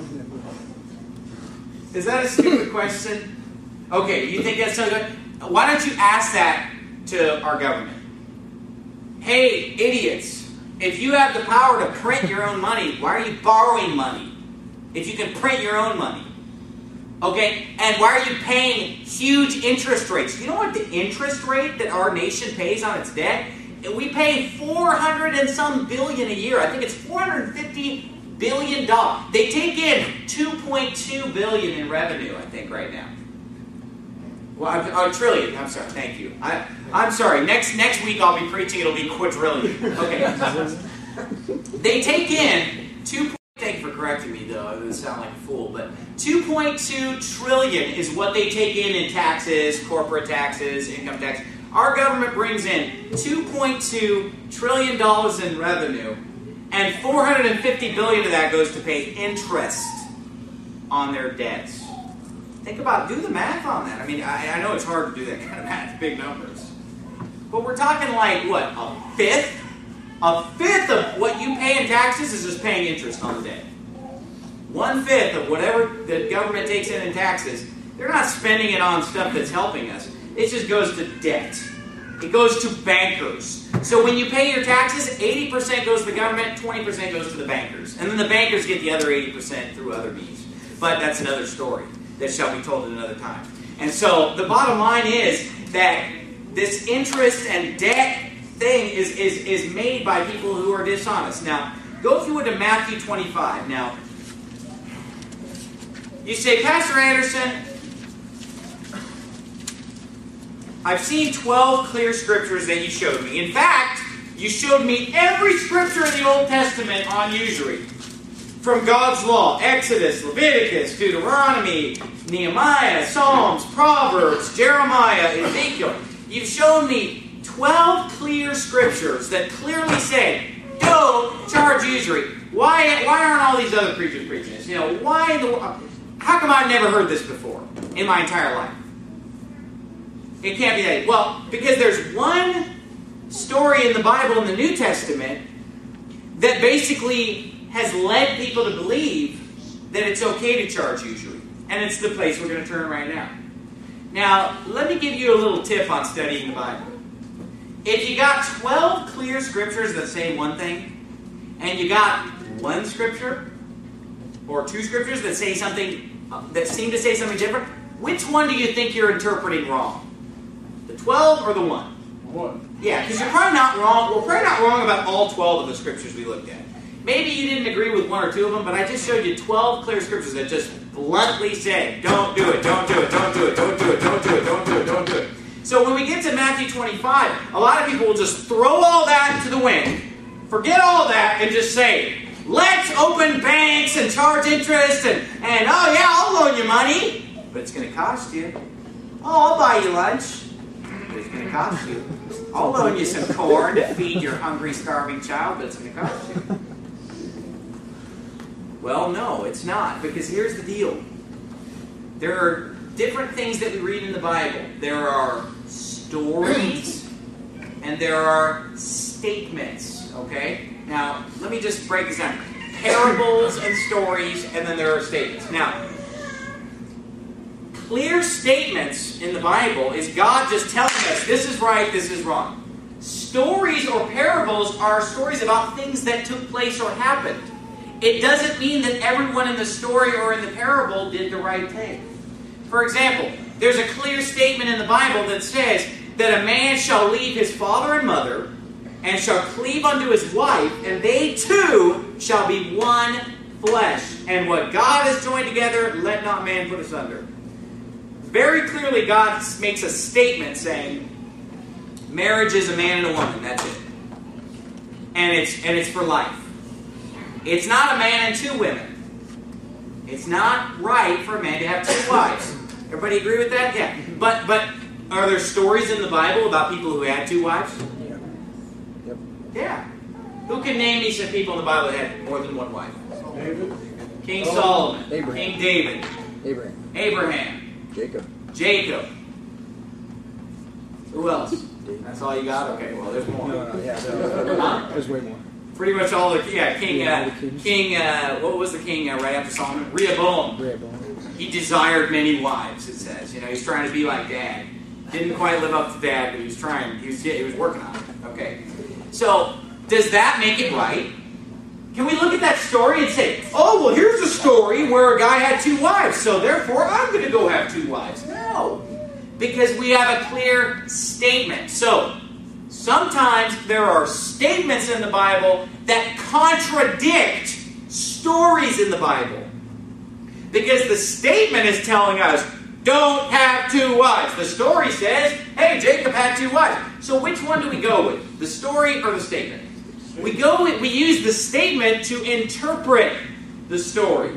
Is that a stupid question? Okay, you think that's so good? Why don't you ask that to our government? Hey, idiots, if you have the power to print your own money, why are you borrowing money? If you can print your own money. Okay, and why are you paying huge interest rates? You know what the interest rate that our nation pays on its debt? We pay $400 and some billion a year. I think it's $450 billion. They take in $2.2 billion in revenue, I think, right now. Well, a trillion. I'm sorry. Thank you. I'm sorry. Next week I'll be preaching. It'll be quadrillion. Okay. They take in thank you for correcting me, though. I would sound like a fool, but $2.2 trillion is what they take in taxes, corporate taxes, income tax. Our government brings in $2.2 trillion in revenue, and $450 billion of that goes to pay interest on their debts. Think about, do the math on that. I mean, I know it's hard to do that kind of math, big numbers. But we're talking like, what, a fifth? A fifth of what you pay in taxes is just paying interest on the debt. 1/5 of whatever the government takes in taxes, they're not spending it on stuff that's helping us. It just goes to debt. It goes to bankers. So when you pay your taxes, 80% goes to the government, 20% goes to the bankers. And then the bankers get the other 80% through other means. But that's another story that shall be told at another time. And so the bottom line is that this interest and debt thing is made by people who are dishonest. Now, go through it to Matthew 25. Now, you say, Pastor Anderson, I've seen 12 clear scriptures that you showed me. In fact, you showed me every scripture in the Old Testament on usury. From God's law, Exodus, Leviticus, Deuteronomy, Nehemiah, Psalms, Proverbs, Jeremiah, Ezekiel. You've shown me 12 clear scriptures that clearly say, don't charge usury. Why aren't all these other preachers preaching this? You know, why in the world? How come I've never heard this before in my entire life? It can't be that. Well, because there's one story in the Bible in the New Testament that basically has led people to believe that it's okay to charge usury. And it's the place we're going to turn right now. Now, let me give you a little tip on studying the Bible. If you got 12 clear scriptures that say one thing, and you got one scripture, or two scriptures that say something, that seem to say something different, which one do you think you're interpreting wrong? The 12 or the 1? 1. Yeah, because you're probably not wrong. We're probably not wrong about all 12 of the scriptures we looked at. Maybe you didn't agree with 1 or 2 of them, but I just showed you 12 clear scriptures that just bluntly say, don't do it, don't do it, don't do it, don't do it, don't do it, don't do it, don't do it. So when we get to Matthew 25, a lot of people will just throw all that to the wind, forget all that, and just say, let's open banks and charge interest, and oh yeah, I'll loan you money, but it's going to cost you. Oh, I'll buy you lunch, but it's going to cost you. I'll loan you some corn to feed your hungry, starving child, but it's going to cost you. Well, no, it's not, because here's the deal. There are different things that we read in the Bible. There are stories, and there are statements, okay? Now, let me just break this down. Parables and stories, and then there are statements. Now, clear statements in the Bible is God just telling us, this is right, this is wrong. Stories or parables are stories about things that took place or happened. It doesn't mean that everyone in the story or in the parable did the right thing. For example, there's a clear statement in the Bible that says that a man shall leave his father and mother and shall cleave unto his wife, and they two shall be one flesh. And what God has joined together, let not man put asunder. Very clearly, God makes a statement saying, marriage is a man and a woman, that's it. And it's for life. It's not a man and 2 women. It's not right for a man to have 2 wives. Everybody agree with that? Yeah. But Are there stories in the Bible about people who had 2 wives? Yeah. Yep. Yeah. Who can name me some people in the Bible that had more than 1 wife? David. King Solomon. Abraham. King David. Abraham. Jacob. Jacob. Who else? That's all you got? Okay, well, there's more. No, yeah. There's way more. Pretty much all the, King, Yeah, what was the king right after Solomon? Rehoboam. He desired many wives, it says. He's trying to be like Dad. Didn't quite live up to Dad, but he was trying. He was working on it. Okay. So, does that make it right? Can we look at that story and say, oh, well, here's a story where a guy had 2 wives, so therefore I'm going to go have 2 wives. No. Because we have a clear statement. So, sometimes there are statements in the Bible that contradict stories in the Bible. Because the statement is telling us, don't have 2 wives. The story says, hey, Jacob had 2 wives. So which one do we go with? The story or the statement? We use the statement to interpret the story.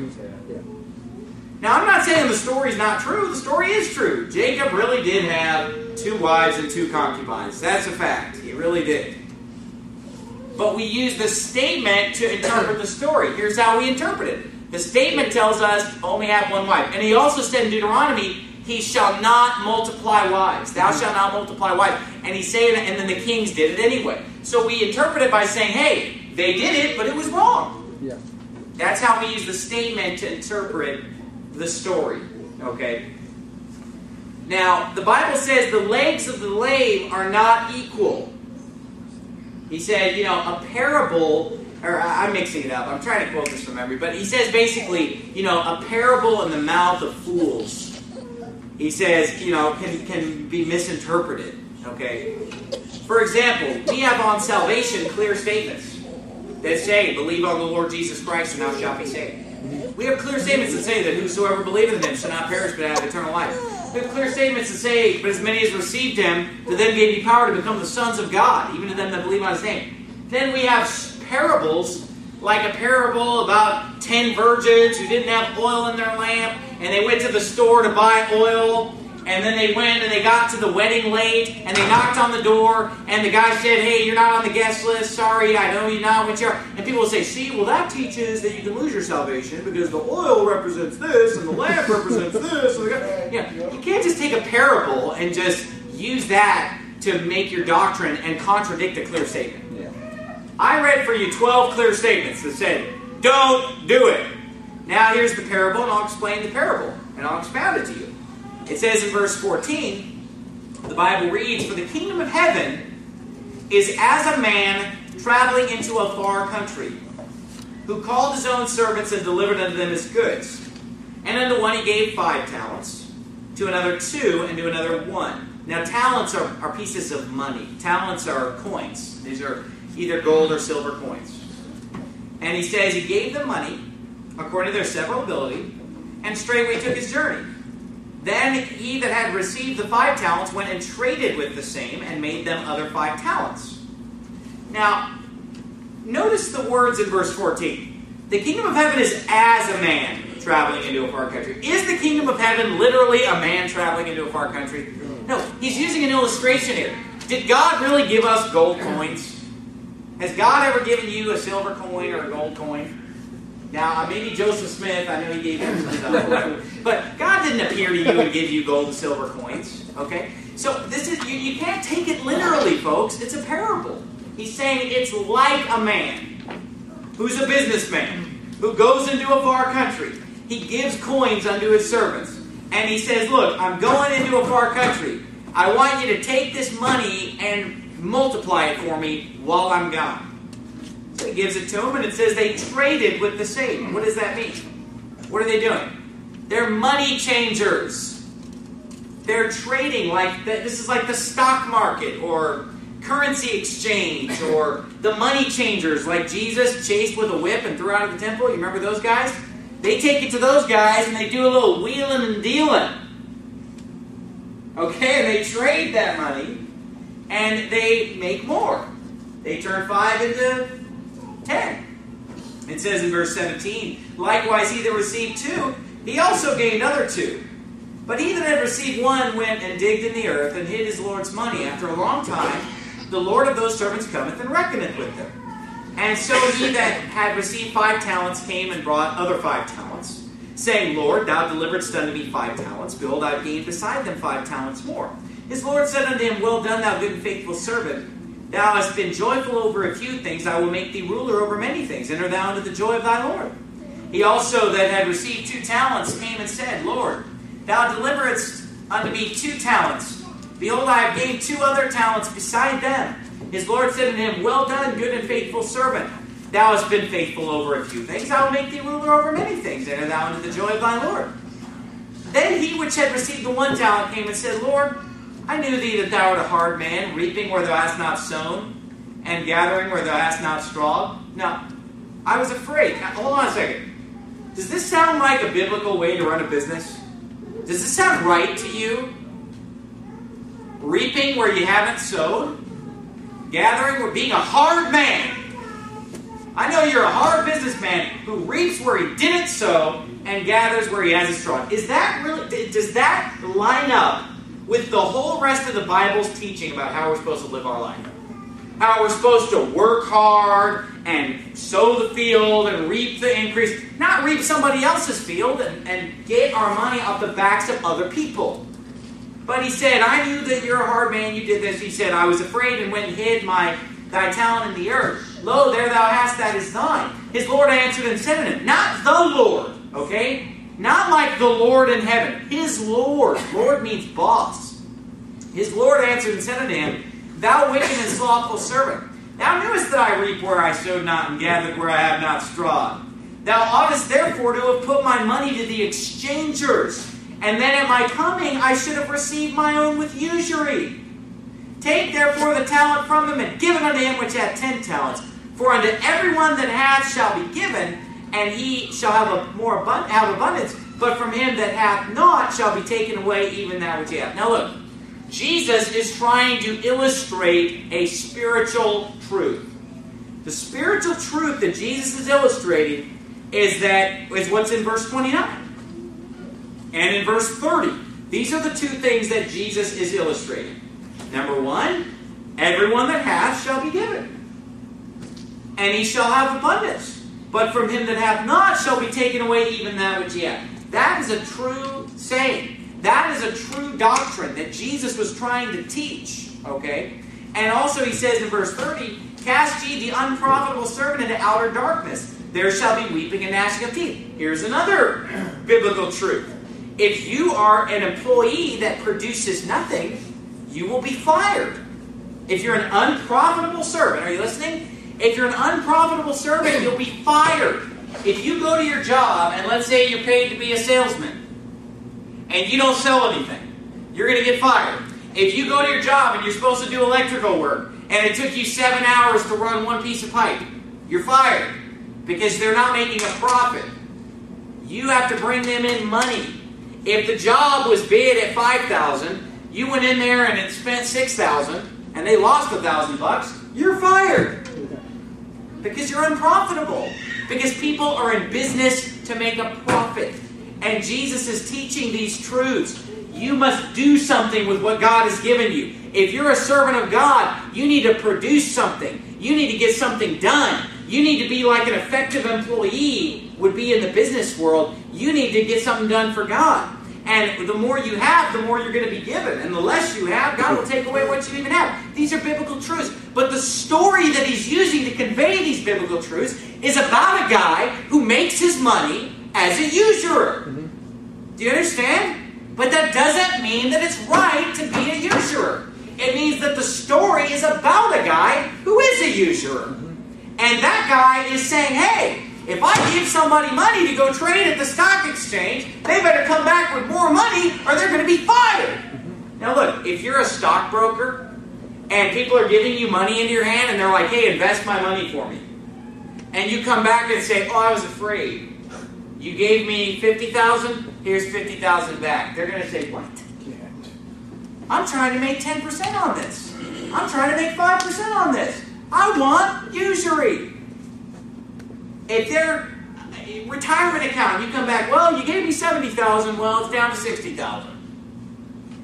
Now, I'm not saying the story's not true. The story is true. Jacob really did have 2 wives and 2 concubines. That's a fact. He really did. But we use the statement to interpret the story. Here's how we interpret it. The statement tells us only have 1 wife. And he also said in Deuteronomy, he shall not multiply wives. Thou shalt not multiply wives. And he's saying that, and then the kings did it anyway. So we interpret it by saying, hey, they did it, but it was wrong. Yeah. That's how we use the statement to interpret the story. Okay? Now, the Bible says the legs of the lame are not equal. He said, a parable, or I'm mixing it up. I'm trying to quote this from memory. But he says basically, a parable in the mouth of fools. He says, can be misinterpreted. Okay? For example, we have on salvation clear statements that say, believe on the Lord Jesus Christ and thou shalt be saved. We have clear statements that say that whosoever believeth in him shall not perish but have eternal life. We have clear statements that say, but as many as received him, to them gave he power to become the sons of God, even to them that believe on his name. Then we have parables, like a parable about 10 virgins who didn't have oil in their lamp, and they went to the store to buy oil, and then they went and they got to the wedding late, and they knocked on the door, and the guy said, hey, you're not on the guest list, sorry, I know you're not what you are. And people will say, see, well that teaches that you can lose your salvation, because the oil represents this, and the lamp represents this. And you can't just take a parable and just use that to make your doctrine and contradict a clear statement. Yeah. I read for you 12 clear statements that said, don't do it. Now here's the parable, and I'll explain the parable, and I'll expound it to you. It says in verse 14, the Bible reads, for the kingdom of heaven is as a man traveling into a far country, who called his own servants and delivered unto them his goods. And unto one he gave 5 talents, to another 2, and to another 1. Now talents are pieces of money. Talents are coins. These are either gold or silver coins. And he says he gave them money according to their several ability, and straightway took his journey. Then he that had received the 5 talents went and traded with the same, and made them other 5 talents. Now, notice the words in verse 14. The kingdom of heaven is as a man traveling into a far country. Is the kingdom of heaven literally a man traveling into a far country? No, he's using an illustration here. Did God really give us gold coins? Has God ever given you a silver coin or a gold coin? Now, maybe Joseph Smith, I know he gave you some stuff, but God didn't appear to you and give you gold and silver coins, okay? So this is you can't take it literally, folks. It's a parable. He's saying it's like a man who's a businessman who goes into a far country. He gives coins unto his servants, and he says, look, I'm going into a far country. I want you to take this money and multiply it for me while I'm gone. So he gives it to them, and it says they traded with the same. What does that mean? What are they doing? They're money changers. They're trading like this is like the stock market or currency exchange or the money changers like Jesus chased with a whip and threw out of the temple. You remember those guys? They take it to those guys and they do a little wheeling and dealing. Okay, and they trade that money and they make more. They turn 5 into 10. It says in verse 17, likewise he that received 2, he also gained other 2. But he that had received one went and digged in the earth and hid his Lord's money. After a long time, the Lord of those servants cometh and reckoneth with them. And so he that had received 5 talents came and brought other 5 talents, saying, Lord, thou deliveredst unto me 5 talents. Behold, I have gained beside them 5 talents more. His Lord said unto him, Well done, thou good and faithful servant. Thou hast been joyful over a few things. I will make thee ruler over many things. Enter thou into the joy of thy Lord. He also that had received 2 talents came and said, Lord, thou deliveredst unto me 2 talents. Behold, I have gained 2 other talents beside them. His Lord said unto him, Well done, good and faithful servant. Thou hast been faithful over a few things. I will make thee ruler over many things. Enter thou into the joy of thy Lord. Then he which had received the 1 talent came and said, Lord, I knew thee that thou art a hard man, reaping where thou hast not sown, and gathering where thou hast not strawed. Now, I was afraid. Now, hold on a second. Does this sound like a biblical way to run a business? Does this sound right to you? Reaping where you haven't sowed? Gathering or being a hard man? I know you're a hard businessman who reaps where he didn't sow and gathers where he hasn't strawed. Is that really? Does that line up with the whole rest of the Bible's teaching about how we're supposed to live our life? How we're supposed to work hard and sow the field and reap the increase. Not reap somebody else's field and get our money off the backs of other people. But he said, I knew that you're a hard man, you did this. He said, I was afraid and went and hid thy talent in the earth. Lo, there thou hast, that is thine. His Lord answered and said unto him, not the Lord, okay? Not like the Lord in heaven. His Lord. Lord means boss. His Lord answered and said unto him, Thou wicked and slothful servant, thou knewest that I reap where I sowed not, and gathered where I have not strawed. Thou oughtest therefore to have put my money to the exchangers, and then at my coming I should have received my own with usury. Take therefore the talent from him, and give it unto him which hath 10 talents. For unto everyone that hath shall be given, and he shall have abundance. But from him that hath not shall be taken away even that which he hath. Now look, Jesus is trying to illustrate a spiritual truth. The spiritual truth that Jesus is illustrating is what's in verse 29. And in verse 30. These are the 2 things that Jesus is illustrating. Number 1, everyone that hath shall be given, and he shall have abundance. But from him that hath not shall be taken away even that which he hath. That is a true saying. That is a true doctrine that Jesus was trying to teach. Okay? And also he says in verse 30, Cast ye the unprofitable servant into outer darkness. There shall be weeping and gnashing of teeth. Here's another biblical truth. If you are an employee that produces nothing, you will be fired. If you're an unprofitable servant, are you listening? If you're an unprofitable servant, you'll be fired. If you go to your job, and let's say you're paid to be a salesman, and you don't sell anything, you're going to get fired. If you go to your job and you're supposed to do electrical work, and it took you 7 hours to run one piece of pipe, you're fired because they're not making a profit. You have to bring them in money. If the job was bid at $5,000, you went in there and it spent $6,000, and they lost $1,000, you're fired because you're unprofitable. Because people are in business to make a profit. And Jesus is teaching these truths. You must do something with what God has given you. If you're a servant of God, you need to produce something. You need to get something done. You need to be like an effective employee would be in the business world. You need to get something done for God. And the more you have, the more you're going to be given. And the less you have, God will take away what you even have. These are biblical truths. But the story that he's using to convey these biblical truths is about a guy who makes his money as a usurer. Do you understand? But that doesn't mean that it's right to be a usurer. It means that the story is about a guy who is a usurer. And that guy is saying, hey, if I give somebody money to go trade at the stock exchange, they better come back with more money or they're going to be fired. Now look, if you're a stockbroker and people are giving you money into your hand and they're like, hey, invest my money for me. And you come back and say, oh, I was afraid. You gave me $50,000, here's $50,000 back. They're going to say, what? I'm trying to make 10% on this. I'm trying to make 5% on this. I want usury. If they're retirement account, you come back, well, you gave me $70,000, well, it's down to $60,000.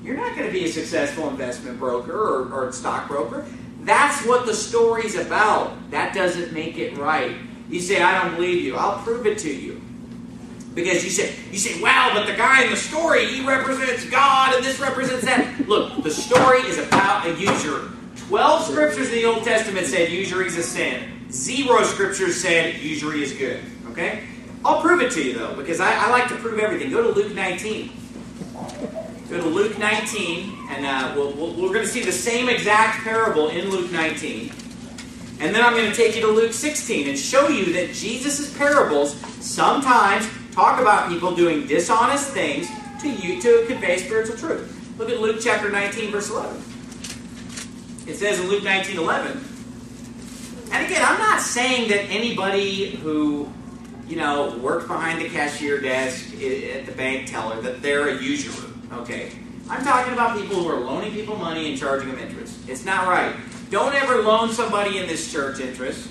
you're not going to be a successful investment broker or stockbroker. That's what the story's about. That doesn't make it right. You say, I don't believe you. I'll prove it to you. Because you say, wow, but the guy in the story, he represents God and this represents that. Look, the story is about a usurer. 12 scriptures in the Old Testament said usury is a sin. 0 scriptures said usury is good. Okay? I'll prove it to you, though, because I like to prove everything. Go to Luke 19. Go to Luke 19, and we're going to see the same exact parable in Luke 19. And then I'm going to take you to Luke 16 and show you that Jesus' parables sometimes talk about people doing dishonest things to convey spiritual truth. Look at Luke chapter 19, verse 11. It says in Luke 19:11, and again, I'm not saying that anybody who, worked behind the cashier desk at the bank teller, that they're a usurer. Okay? I'm talking about people who are loaning people money and charging them interest. It's not right. Don't ever loan somebody in this church interest.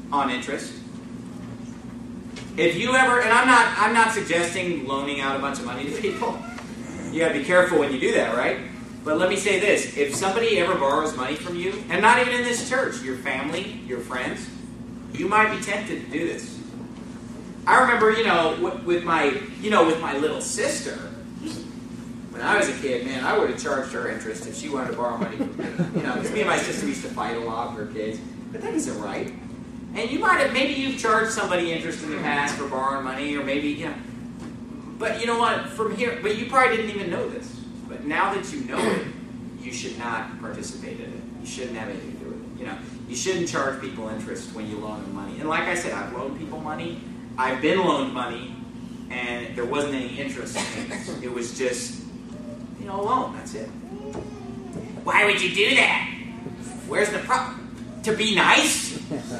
If you ever, and I'm not suggesting loaning out a bunch of money to people. You got to be careful when you do that, right? But let me say this. If somebody ever borrows money from you, and not even in this church, your family, your friends, you might be tempted to do this. I remember, with my little sister, when I was a kid, man, I would have charged her interest if she wanted to borrow money from me. Because me and my sister used to fight a lot for kids. But that isn't right. And maybe you've charged somebody interest in the past for borrowing money, or maybe, But you know what? But you probably didn't even know this. But now that you know it, you should not participate in it. You shouldn't have anything to do with it. You shouldn't charge people interest when you loan them money. And like I said, I've loaned people money. I've been loaned money, and there wasn't any interest in it. It was just, a loan. That's it. Why would you do that? Where's the problem? To be nice?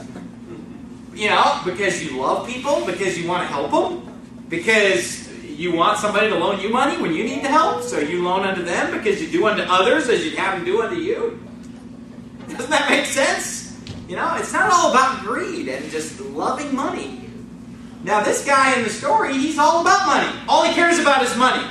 Because you love people? Because you want to help them? Because you want somebody to loan you money when you need the help? So you loan unto them because you do unto others as you'd have them do unto you? Doesn't that make sense? It's not all about greed and just loving money. Now this guy in the story, he's all about money. All he cares about is money.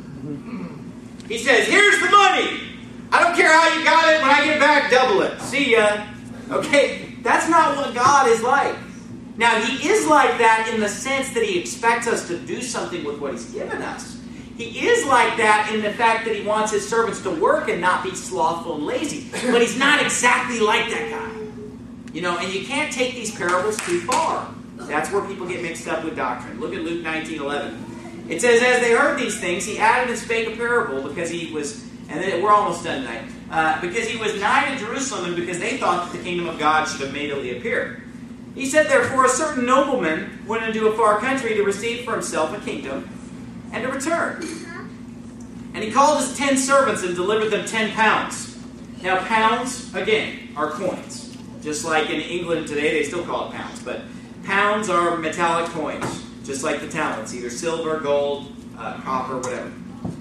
He says, here's the money. I don't care how you got it. When I get back, double it. See ya. Okay? That's not what God is like. Now, He is like that in the sense that He expects us to do something with what He's given us. He is like that in the fact that He wants His servants to work and not be slothful and lazy. But He's not exactly like that guy. And you can't take these parables too far. That's where people get mixed up with doctrine. Look at Luke 19:11. It says, as they heard these things, He added and spake a parable because He was, and then we're almost done tonight, because He was nigh to Jerusalem and because they thought that the kingdom of God should immediately appear. He said, therefore, a certain nobleman went into a far country to receive for himself a kingdom and to return. And he called his 10 servants and delivered them 10 pounds. Now, pounds, again, are coins. Just like in England today, they still call it pounds. But pounds are metallic coins, just like the talents, either silver, gold, copper, whatever.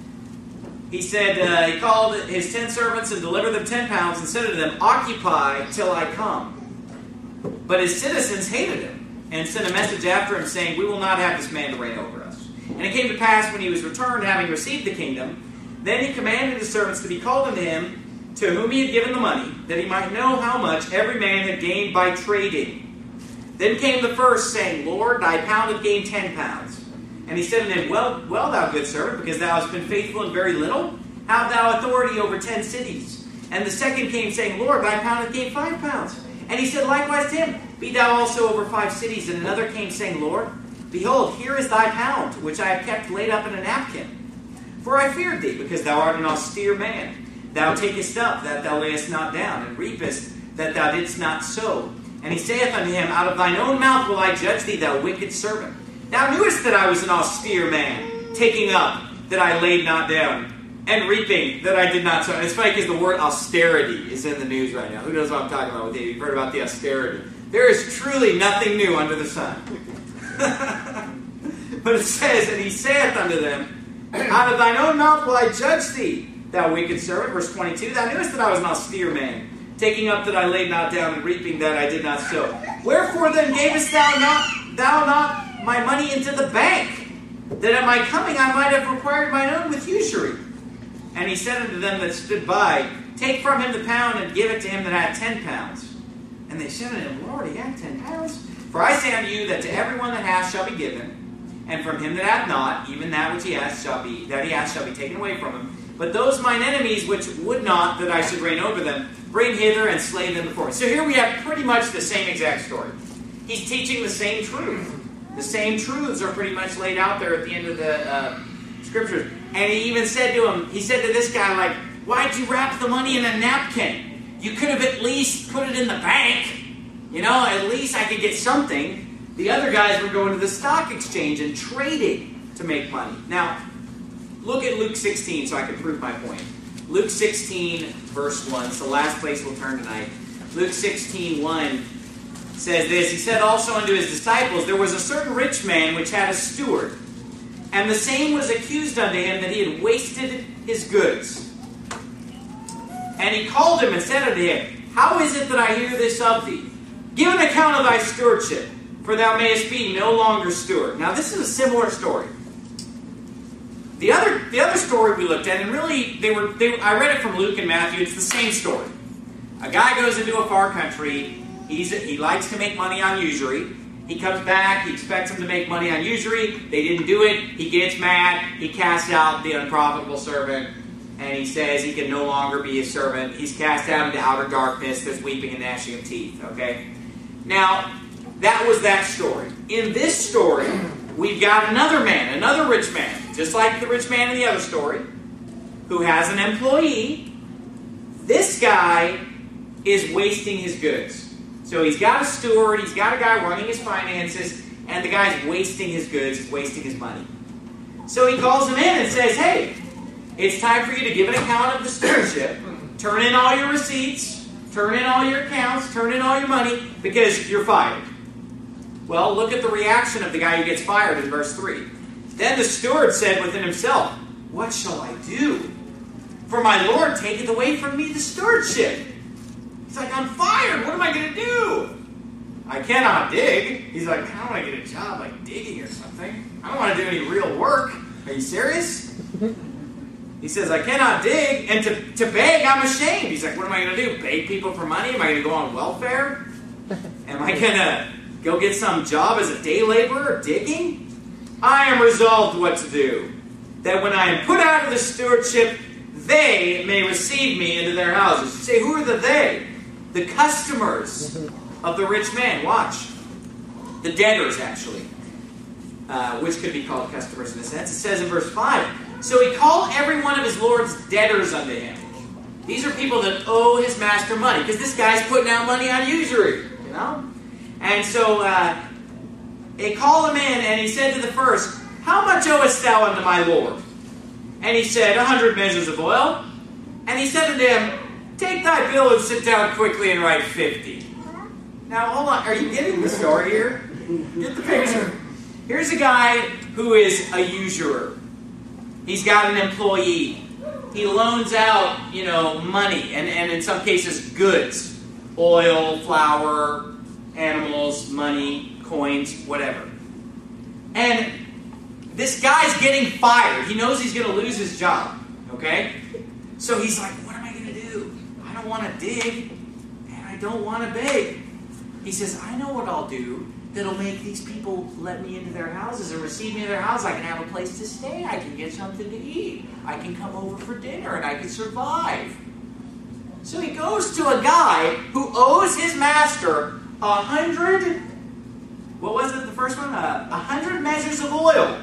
He said, he called his 10 servants and delivered them 10 pounds and said to them, occupy till I come. But his citizens hated him and sent a message after him saying, we will not have this man to reign over us. And it came to pass when he was returned, having received the kingdom, then he commanded his servants to be called unto him, to whom he had given the money, that he might know how much every man had gained by trading. Then came the first, saying, Lord, thy pound hath gained 10 pounds. And he said unto him, Well, thou good servant, because thou hast been faithful in very little, have thou authority over 10 cities. And the second came, saying, Lord, thy pound hath gained 5 pounds. And he said likewise to him, Be thou also over 5 cities. And another came, saying, Lord, behold, here is thy pound, which I have kept laid up in a napkin. For I feared thee, because thou art an austere man. Thou takest up that thou layest not down, and reapest that thou didst not sow. And he saith unto him, Out of thine own mouth will I judge thee, thou wicked servant. Thou knewest that I was an austere man, taking up that I laid not down, and reaping that I did not sow. And it's funny because the word austerity is in the news right now. Who knows what I'm talking about with you? You've heard about the austerity. There is truly nothing new under the sun. But it says, And he saith unto them, Out of thine own mouth will I judge thee, thou wicked servant. Verse 22, Thou knewest that I was an austere man, taking up that I laid not down, and reaping that I did not sow. Wherefore then gavest thou not my money into the bank, that at my coming I might have required mine own with usury? And he said unto them that stood by, Take from him the pound, and give it to him that had 10 pounds. And they said unto him, Lord, he had 10 pounds. For I say unto you, that to everyone that hath shall be given, and from him that hath not, even that which he hath shall be taken away from him. But those mine enemies which would not that I should reign over them, bring hither and slay them before me. So here we have pretty much the same exact story. He's teaching the same truth. The same truths are pretty much laid out there at the end of the scriptures. And he even said to him, he said to this guy, like, why'd you wrap the money in a napkin? You could have at least put it in the bank. You know, at least I could get something. The other guys were going to the stock exchange and trading to make money. Now, look at Luke 16 so I can prove my point. Luke 16, verse 1. It's the last place we'll turn tonight. Luke 16, 1 says this. He said also unto his disciples, There was a certain rich man which had a steward, and the same was accused unto him that he had wasted his goods. And he called him and said unto him, How is it that I hear this of thee? Give an account of thy stewardship, for thou mayest be no longer steward. Now this is a similar story. The other story we looked at, and really I read it from Luke and Matthew. It's the same story. A guy goes into a far country. He likes to make money on usury. He comes back. He expects him to make money on usury. They didn't do it. He gets mad. He casts out the unprofitable servant. And he says he can no longer be his servant. He's cast out into outer darkness. There's weeping and gnashing of teeth. Okay? Now, that was that story. In this story, we've got another man, another rich man, just like the rich man in the other story, who has an employee. This guy is wasting his goods. So he's got a steward, he's got a guy running his finances, and the guy's wasting his goods, he's wasting his money. So he calls him in and says, Hey, it's time for you to give an account of the stewardship. Turn in all your receipts, turn in all your accounts, turn in all your money, because you're fired. Well, look at the reaction of the guy who gets fired in verse 3. Then the steward said within himself, What shall I do? For my Lord taketh away from me the stewardship. He's like, I'm fired. What am I going to do? I cannot dig. He's like, I don't want to get a job like digging or something. I don't want to do any real work. Are you serious? He says, I cannot dig. And to beg, I'm ashamed. He's like, what am I going to do? Beg people for money? Am I going to go on welfare? Am I going to go get some job as a day laborer digging? I am resolved what to do, that when I am put out of the stewardship, they may receive me into their houses. You say, who are the they? The customers of the rich man. Watch. The debtors, actually. Which could be called customers in a sense. It says in verse 5, So he called every one of his Lord's debtors unto him. These are people that owe his master money, because this guy's putting out money on usury, you know? And so they call him in, and he said to the first, How much owest thou unto my Lord? And he said, 100 measures of oil. And he said unto him, Take thy bill and sit down quickly and write 50. Now, hold on. Are you getting the story here? Get the picture. Here's a guy who is a usurer. He's got an employee. He loans out, money, and in some cases, goods. Oil, flour, animals, money, coins, whatever. And this guy's getting fired. He knows he's going to lose his job. Okay? So he's like, what am I going to do? I don't want to dig, and I don't want to beg. He says, I know what I'll do that'll make these people let me into their houses and receive me in their house. I can have a place to stay. I can get something to eat. I can come over for dinner, and I can survive. So he goes to a guy who owes his master 100, what was it, the first one? 100 measures of oil.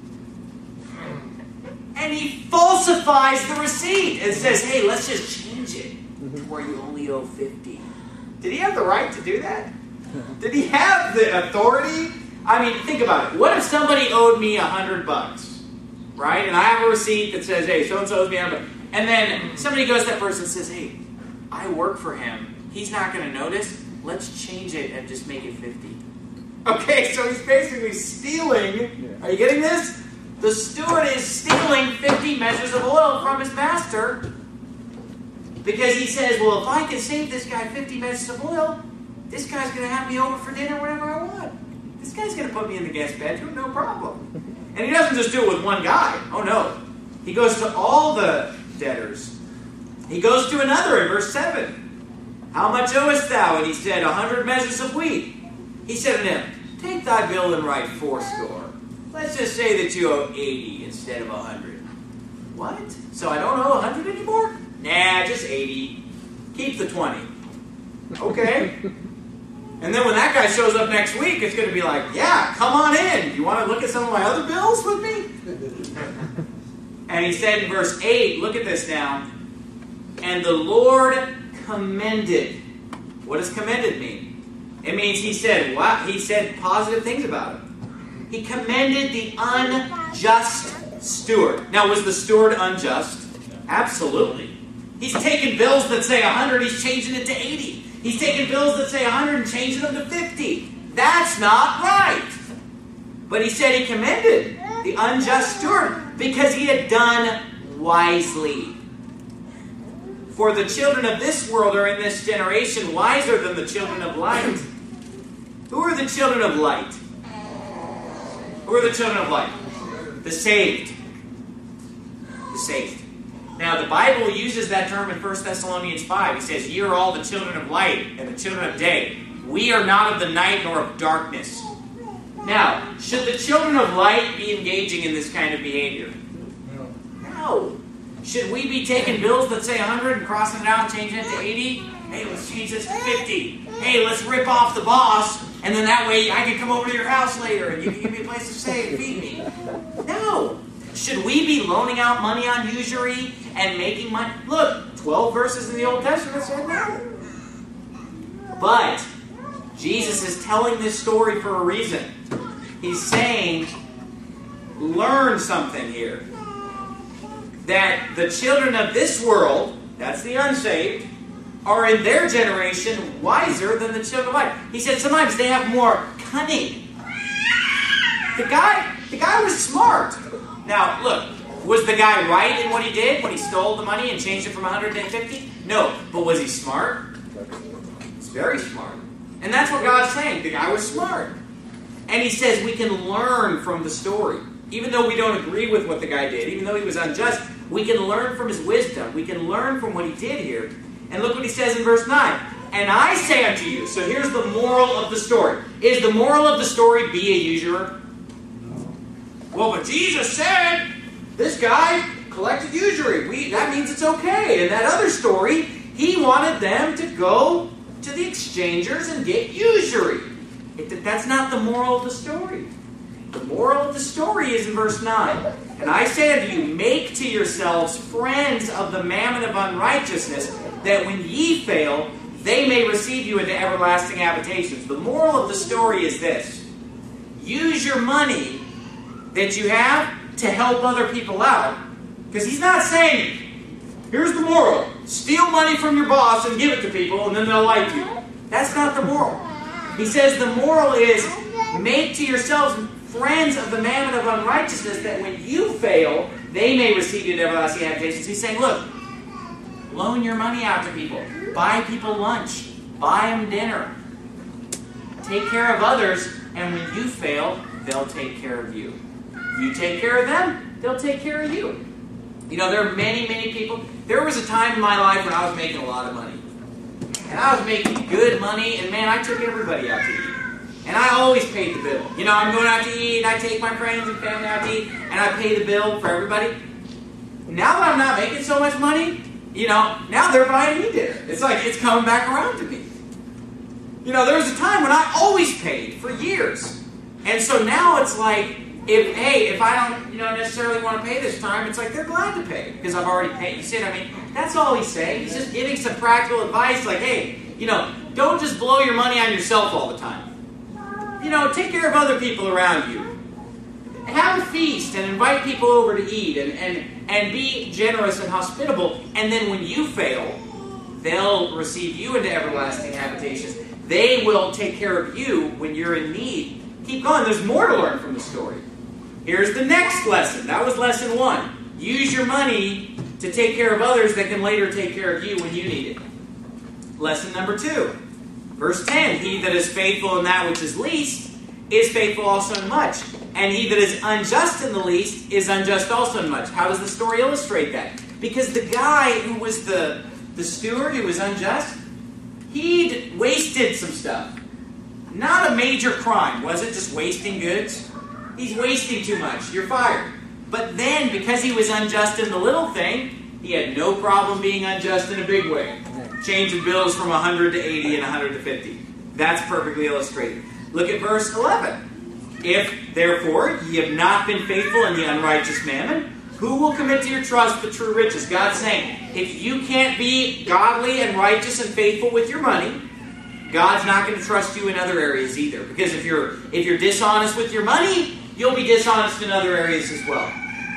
And he falsifies the receipt and says, hey, let's just change it to where you only owe 50. Did he have the right to do that? Did he have the authority? I mean, think about it. What if somebody owed me $100, right? And I have a receipt that says, hey, so-and-so owes me $100. And then somebody goes to that person and says, hey, I work for him. He's not going to notice. Let's change it and just make it 50. Okay, so he's basically stealing. Are you getting this? The steward is stealing 50 measures of oil from his master because he says, well, if I can save this guy 50 measures of oil, this guy's going to have me over for dinner whenever I want. This guy's going to put me in the guest bedroom, no problem. And he doesn't just do it with one guy. Oh, no. He goes to all the debtors. He goes to another in verse 7. How much owest thou? And he said, 100 measures of wheat. He said to him, take thy bill and write 80. Let's just say that you owe 80 instead of 100. What? So I don't owe 100 anymore? Nah, just 80. Keep the 20. Okay. And then when that guy shows up next week, it's going to be like, yeah, come on in. You want to look at some of my other bills with me? And he said in verse 8, look at this now. And the Lord commended. What does commended mean? It means he said what? He said positive things about him. He commended the unjust steward. Now, was the steward unjust? Absolutely. He's taking bills that say 100, he's changing it to 80. He's taking bills that say 100 and changing them to 50. That's not right. But he said he commended the unjust steward because he had done wisely. For the children of this world are in this generation wiser than the children of light. Who are the children of light? Who are the children of light? The saved. The saved. Now, the Bible uses that term in 1 Thessalonians 5. He says, ye are all the children of light and the children of day. We are not of the night nor of darkness. Now, should the children of light be engaging in this kind of behavior? No. Should we be taking bills that say 100 and crossing it out and changing it to 80? Hey, let's change this to 50. Hey, let's rip off the boss, and then that way I can come over to your house later and you can give me a place to stay and feed me. No. Should we be loaning out money on usury and making money? Look, 12 verses in the Old Testament said no. But Jesus is telling this story for a reason. He's saying, learn something here. That the children of this world, that's the unsaved, are in their generation wiser than the children of light. He said sometimes they have more cunning. The guy was smart. Now, look, was the guy right in what he did when he stole the money and changed it from 100 to 50? No, but was he smart? He's very smart. And that's what God's saying. The guy was smart. And he says we can learn from the story. Even though we don't agree with what the guy did, even though he was unjust, we can learn from his wisdom. We can learn from what he did here. And look what he says in verse 9. And I say unto you, so here's the moral of the story. Is the moral of the story be a usurer? Well, but Jesus said this guy collected usury. That means it's okay. In that other story, he wanted them to go to the exchangers and get usury. That's not the moral of the story. The moral of the story is in verse 9. And I say unto you, make to yourselves friends of the mammon of unrighteousness, that when ye fail, they may receive you into everlasting habitations. The moral of the story is this. Use your money that you have to help other people out. Because he's not saying, here's the moral. Steal money from your boss and give it to people and then they'll like you. That's not the moral. He says the moral is, make to yourselves friends of the mammon of unrighteousness, that when you fail, they may receive you into everlasting habitations. He's saying, look, loan your money out to people. Buy people lunch. Buy them dinner. Take care of others, and when you fail, they'll take care of you. You take care of them, they'll take care of you. You know, there are many, many people. There was a time in my life when I was making a lot of money. And I was making good money, and man, I took everybody out to eat. And I always paid the bill. You know, I'm going out to eat, and I take my friends and family out to eat, and I pay the bill for everybody. Now that I'm not making so much money, you know, now they're buying me dinner. It's like it's coming back around to me. You know, there was a time when I always paid for years. And so now it's like, if I don't, necessarily want to pay this time, it's like they're glad to pay because I've already paid. You see what I mean? That's all he's saying. He's just giving some practical advice like, hey, don't just blow your money on yourself all the time. Take care of other people around you. Have a feast and invite people over to eat and be generous and hospitable. And then when you fail, they'll receive you into everlasting habitations. They will take care of you when you're in need. Keep going. There's more to learn from the story. Here's the next lesson. That was lesson 1. Use your money to take care of others that can later take care of you when you need it. Lesson number 2. Verse 10. He that is faithful in that which is least is faithful also in much. And he that is unjust in the least is unjust also in much. How does the story illustrate that? Because the guy who was the steward who was unjust, he'd wasted some stuff. Not a major crime, was it? Just wasting goods? He's wasting too much. You're fired. But then, because he was unjust in the little thing, he had no problem being unjust in a big way. Changing bills from 100 to 80 and 100 to 50. That's perfectly illustrated. Look at verse 11. If, therefore, ye have not been faithful in the unrighteous mammon, who will commit to your trust the true riches? God's saying, if you can't be godly and righteous and faithful with your money, God's not going to trust you in other areas either. Because if you're dishonest with your money, you'll be dishonest in other areas as well.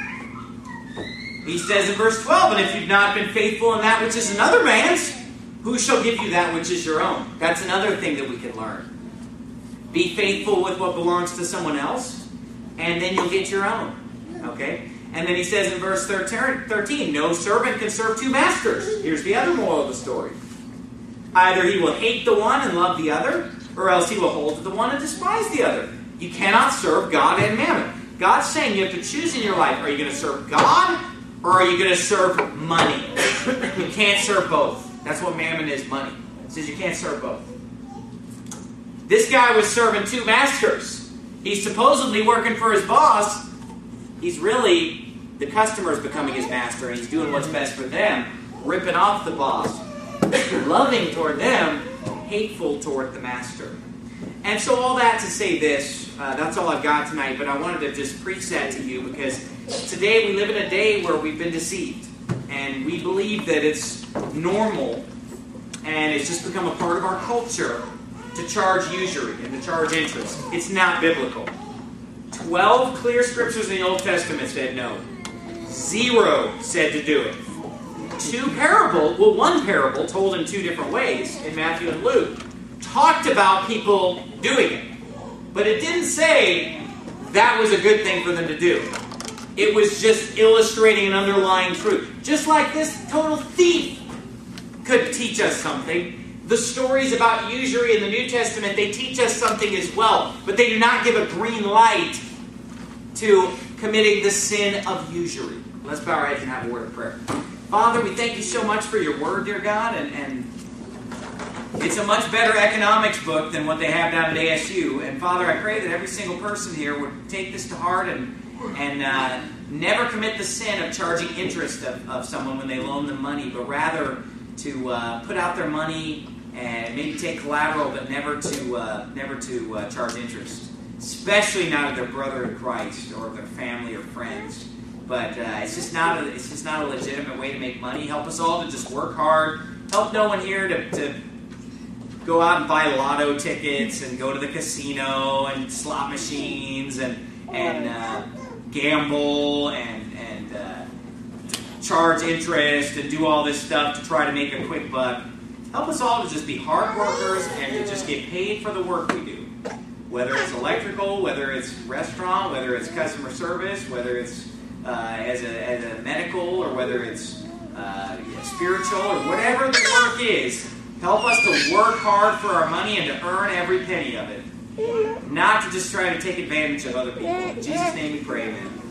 He says in verse 12, and if you've not been faithful in that which is another man's, who shall give you that which is your own? That's another thing that we can learn. Be faithful with what belongs to someone else, and then you'll get your own. Okay? And then he says in verse 13, no servant can serve two masters. Here's the other moral of the story. Either he will hate the one and love the other, or else he will hold to the one and despise the other. You cannot serve God and mammon. God's saying you have to choose in your life. Are you going to serve God, or are you going to serve money? You can't serve both. That's what mammon is, money. It says you can't serve both. This guy was serving two masters. He's supposedly working for his boss. He's really, the customer's becoming his master, and he's doing what's best for them, ripping off the boss. Loving toward them, hateful toward the master. And so all that to say this, that's all I've got tonight, but I wanted to just preach that to you because today we live in a day where we've been deceived. And we believe that it's normal and it's just become a part of our culture to charge usury and to charge interest. It's not biblical. 12 clear scriptures in the Old Testament said no. 0 said to do it. One parable told in 2 different ways in Matthew and Luke talked about people doing it. But it didn't say that was a good thing for them to do. It was just illustrating an underlying truth. Just like this total thief could teach us something. The stories about usury in the New Testament, they teach us something as well. But they do not give a green light to committing the sin of usury. Let's bow our heads and have a word of prayer. Father, we thank you so much for your word, dear God, and it's a much better economics book than what they have down at ASU. And Father, I pray that every single person here would take this to heart and never commit the sin of charging interest of someone when they loan them money, but rather to put out their money and maybe take collateral, but never to charge interest, especially not of their brother in Christ or their family or friends. But it's just not a legitimate way to make money. Help us all to just work hard. Help no one here to go out and buy lotto tickets and go to the casino and slot machines and gamble and charge interest and do all this stuff to try to make a quick buck. Help us all to just be hard workers and to just get paid for the work we do. Whether it's electrical, whether it's restaurant, whether it's customer service, whether it's as a medical, or whether it's spiritual, or whatever the work is, help us to work hard for our money and to earn every penny of it. Not to just try to take advantage of other people. In Jesus' name we pray, amen.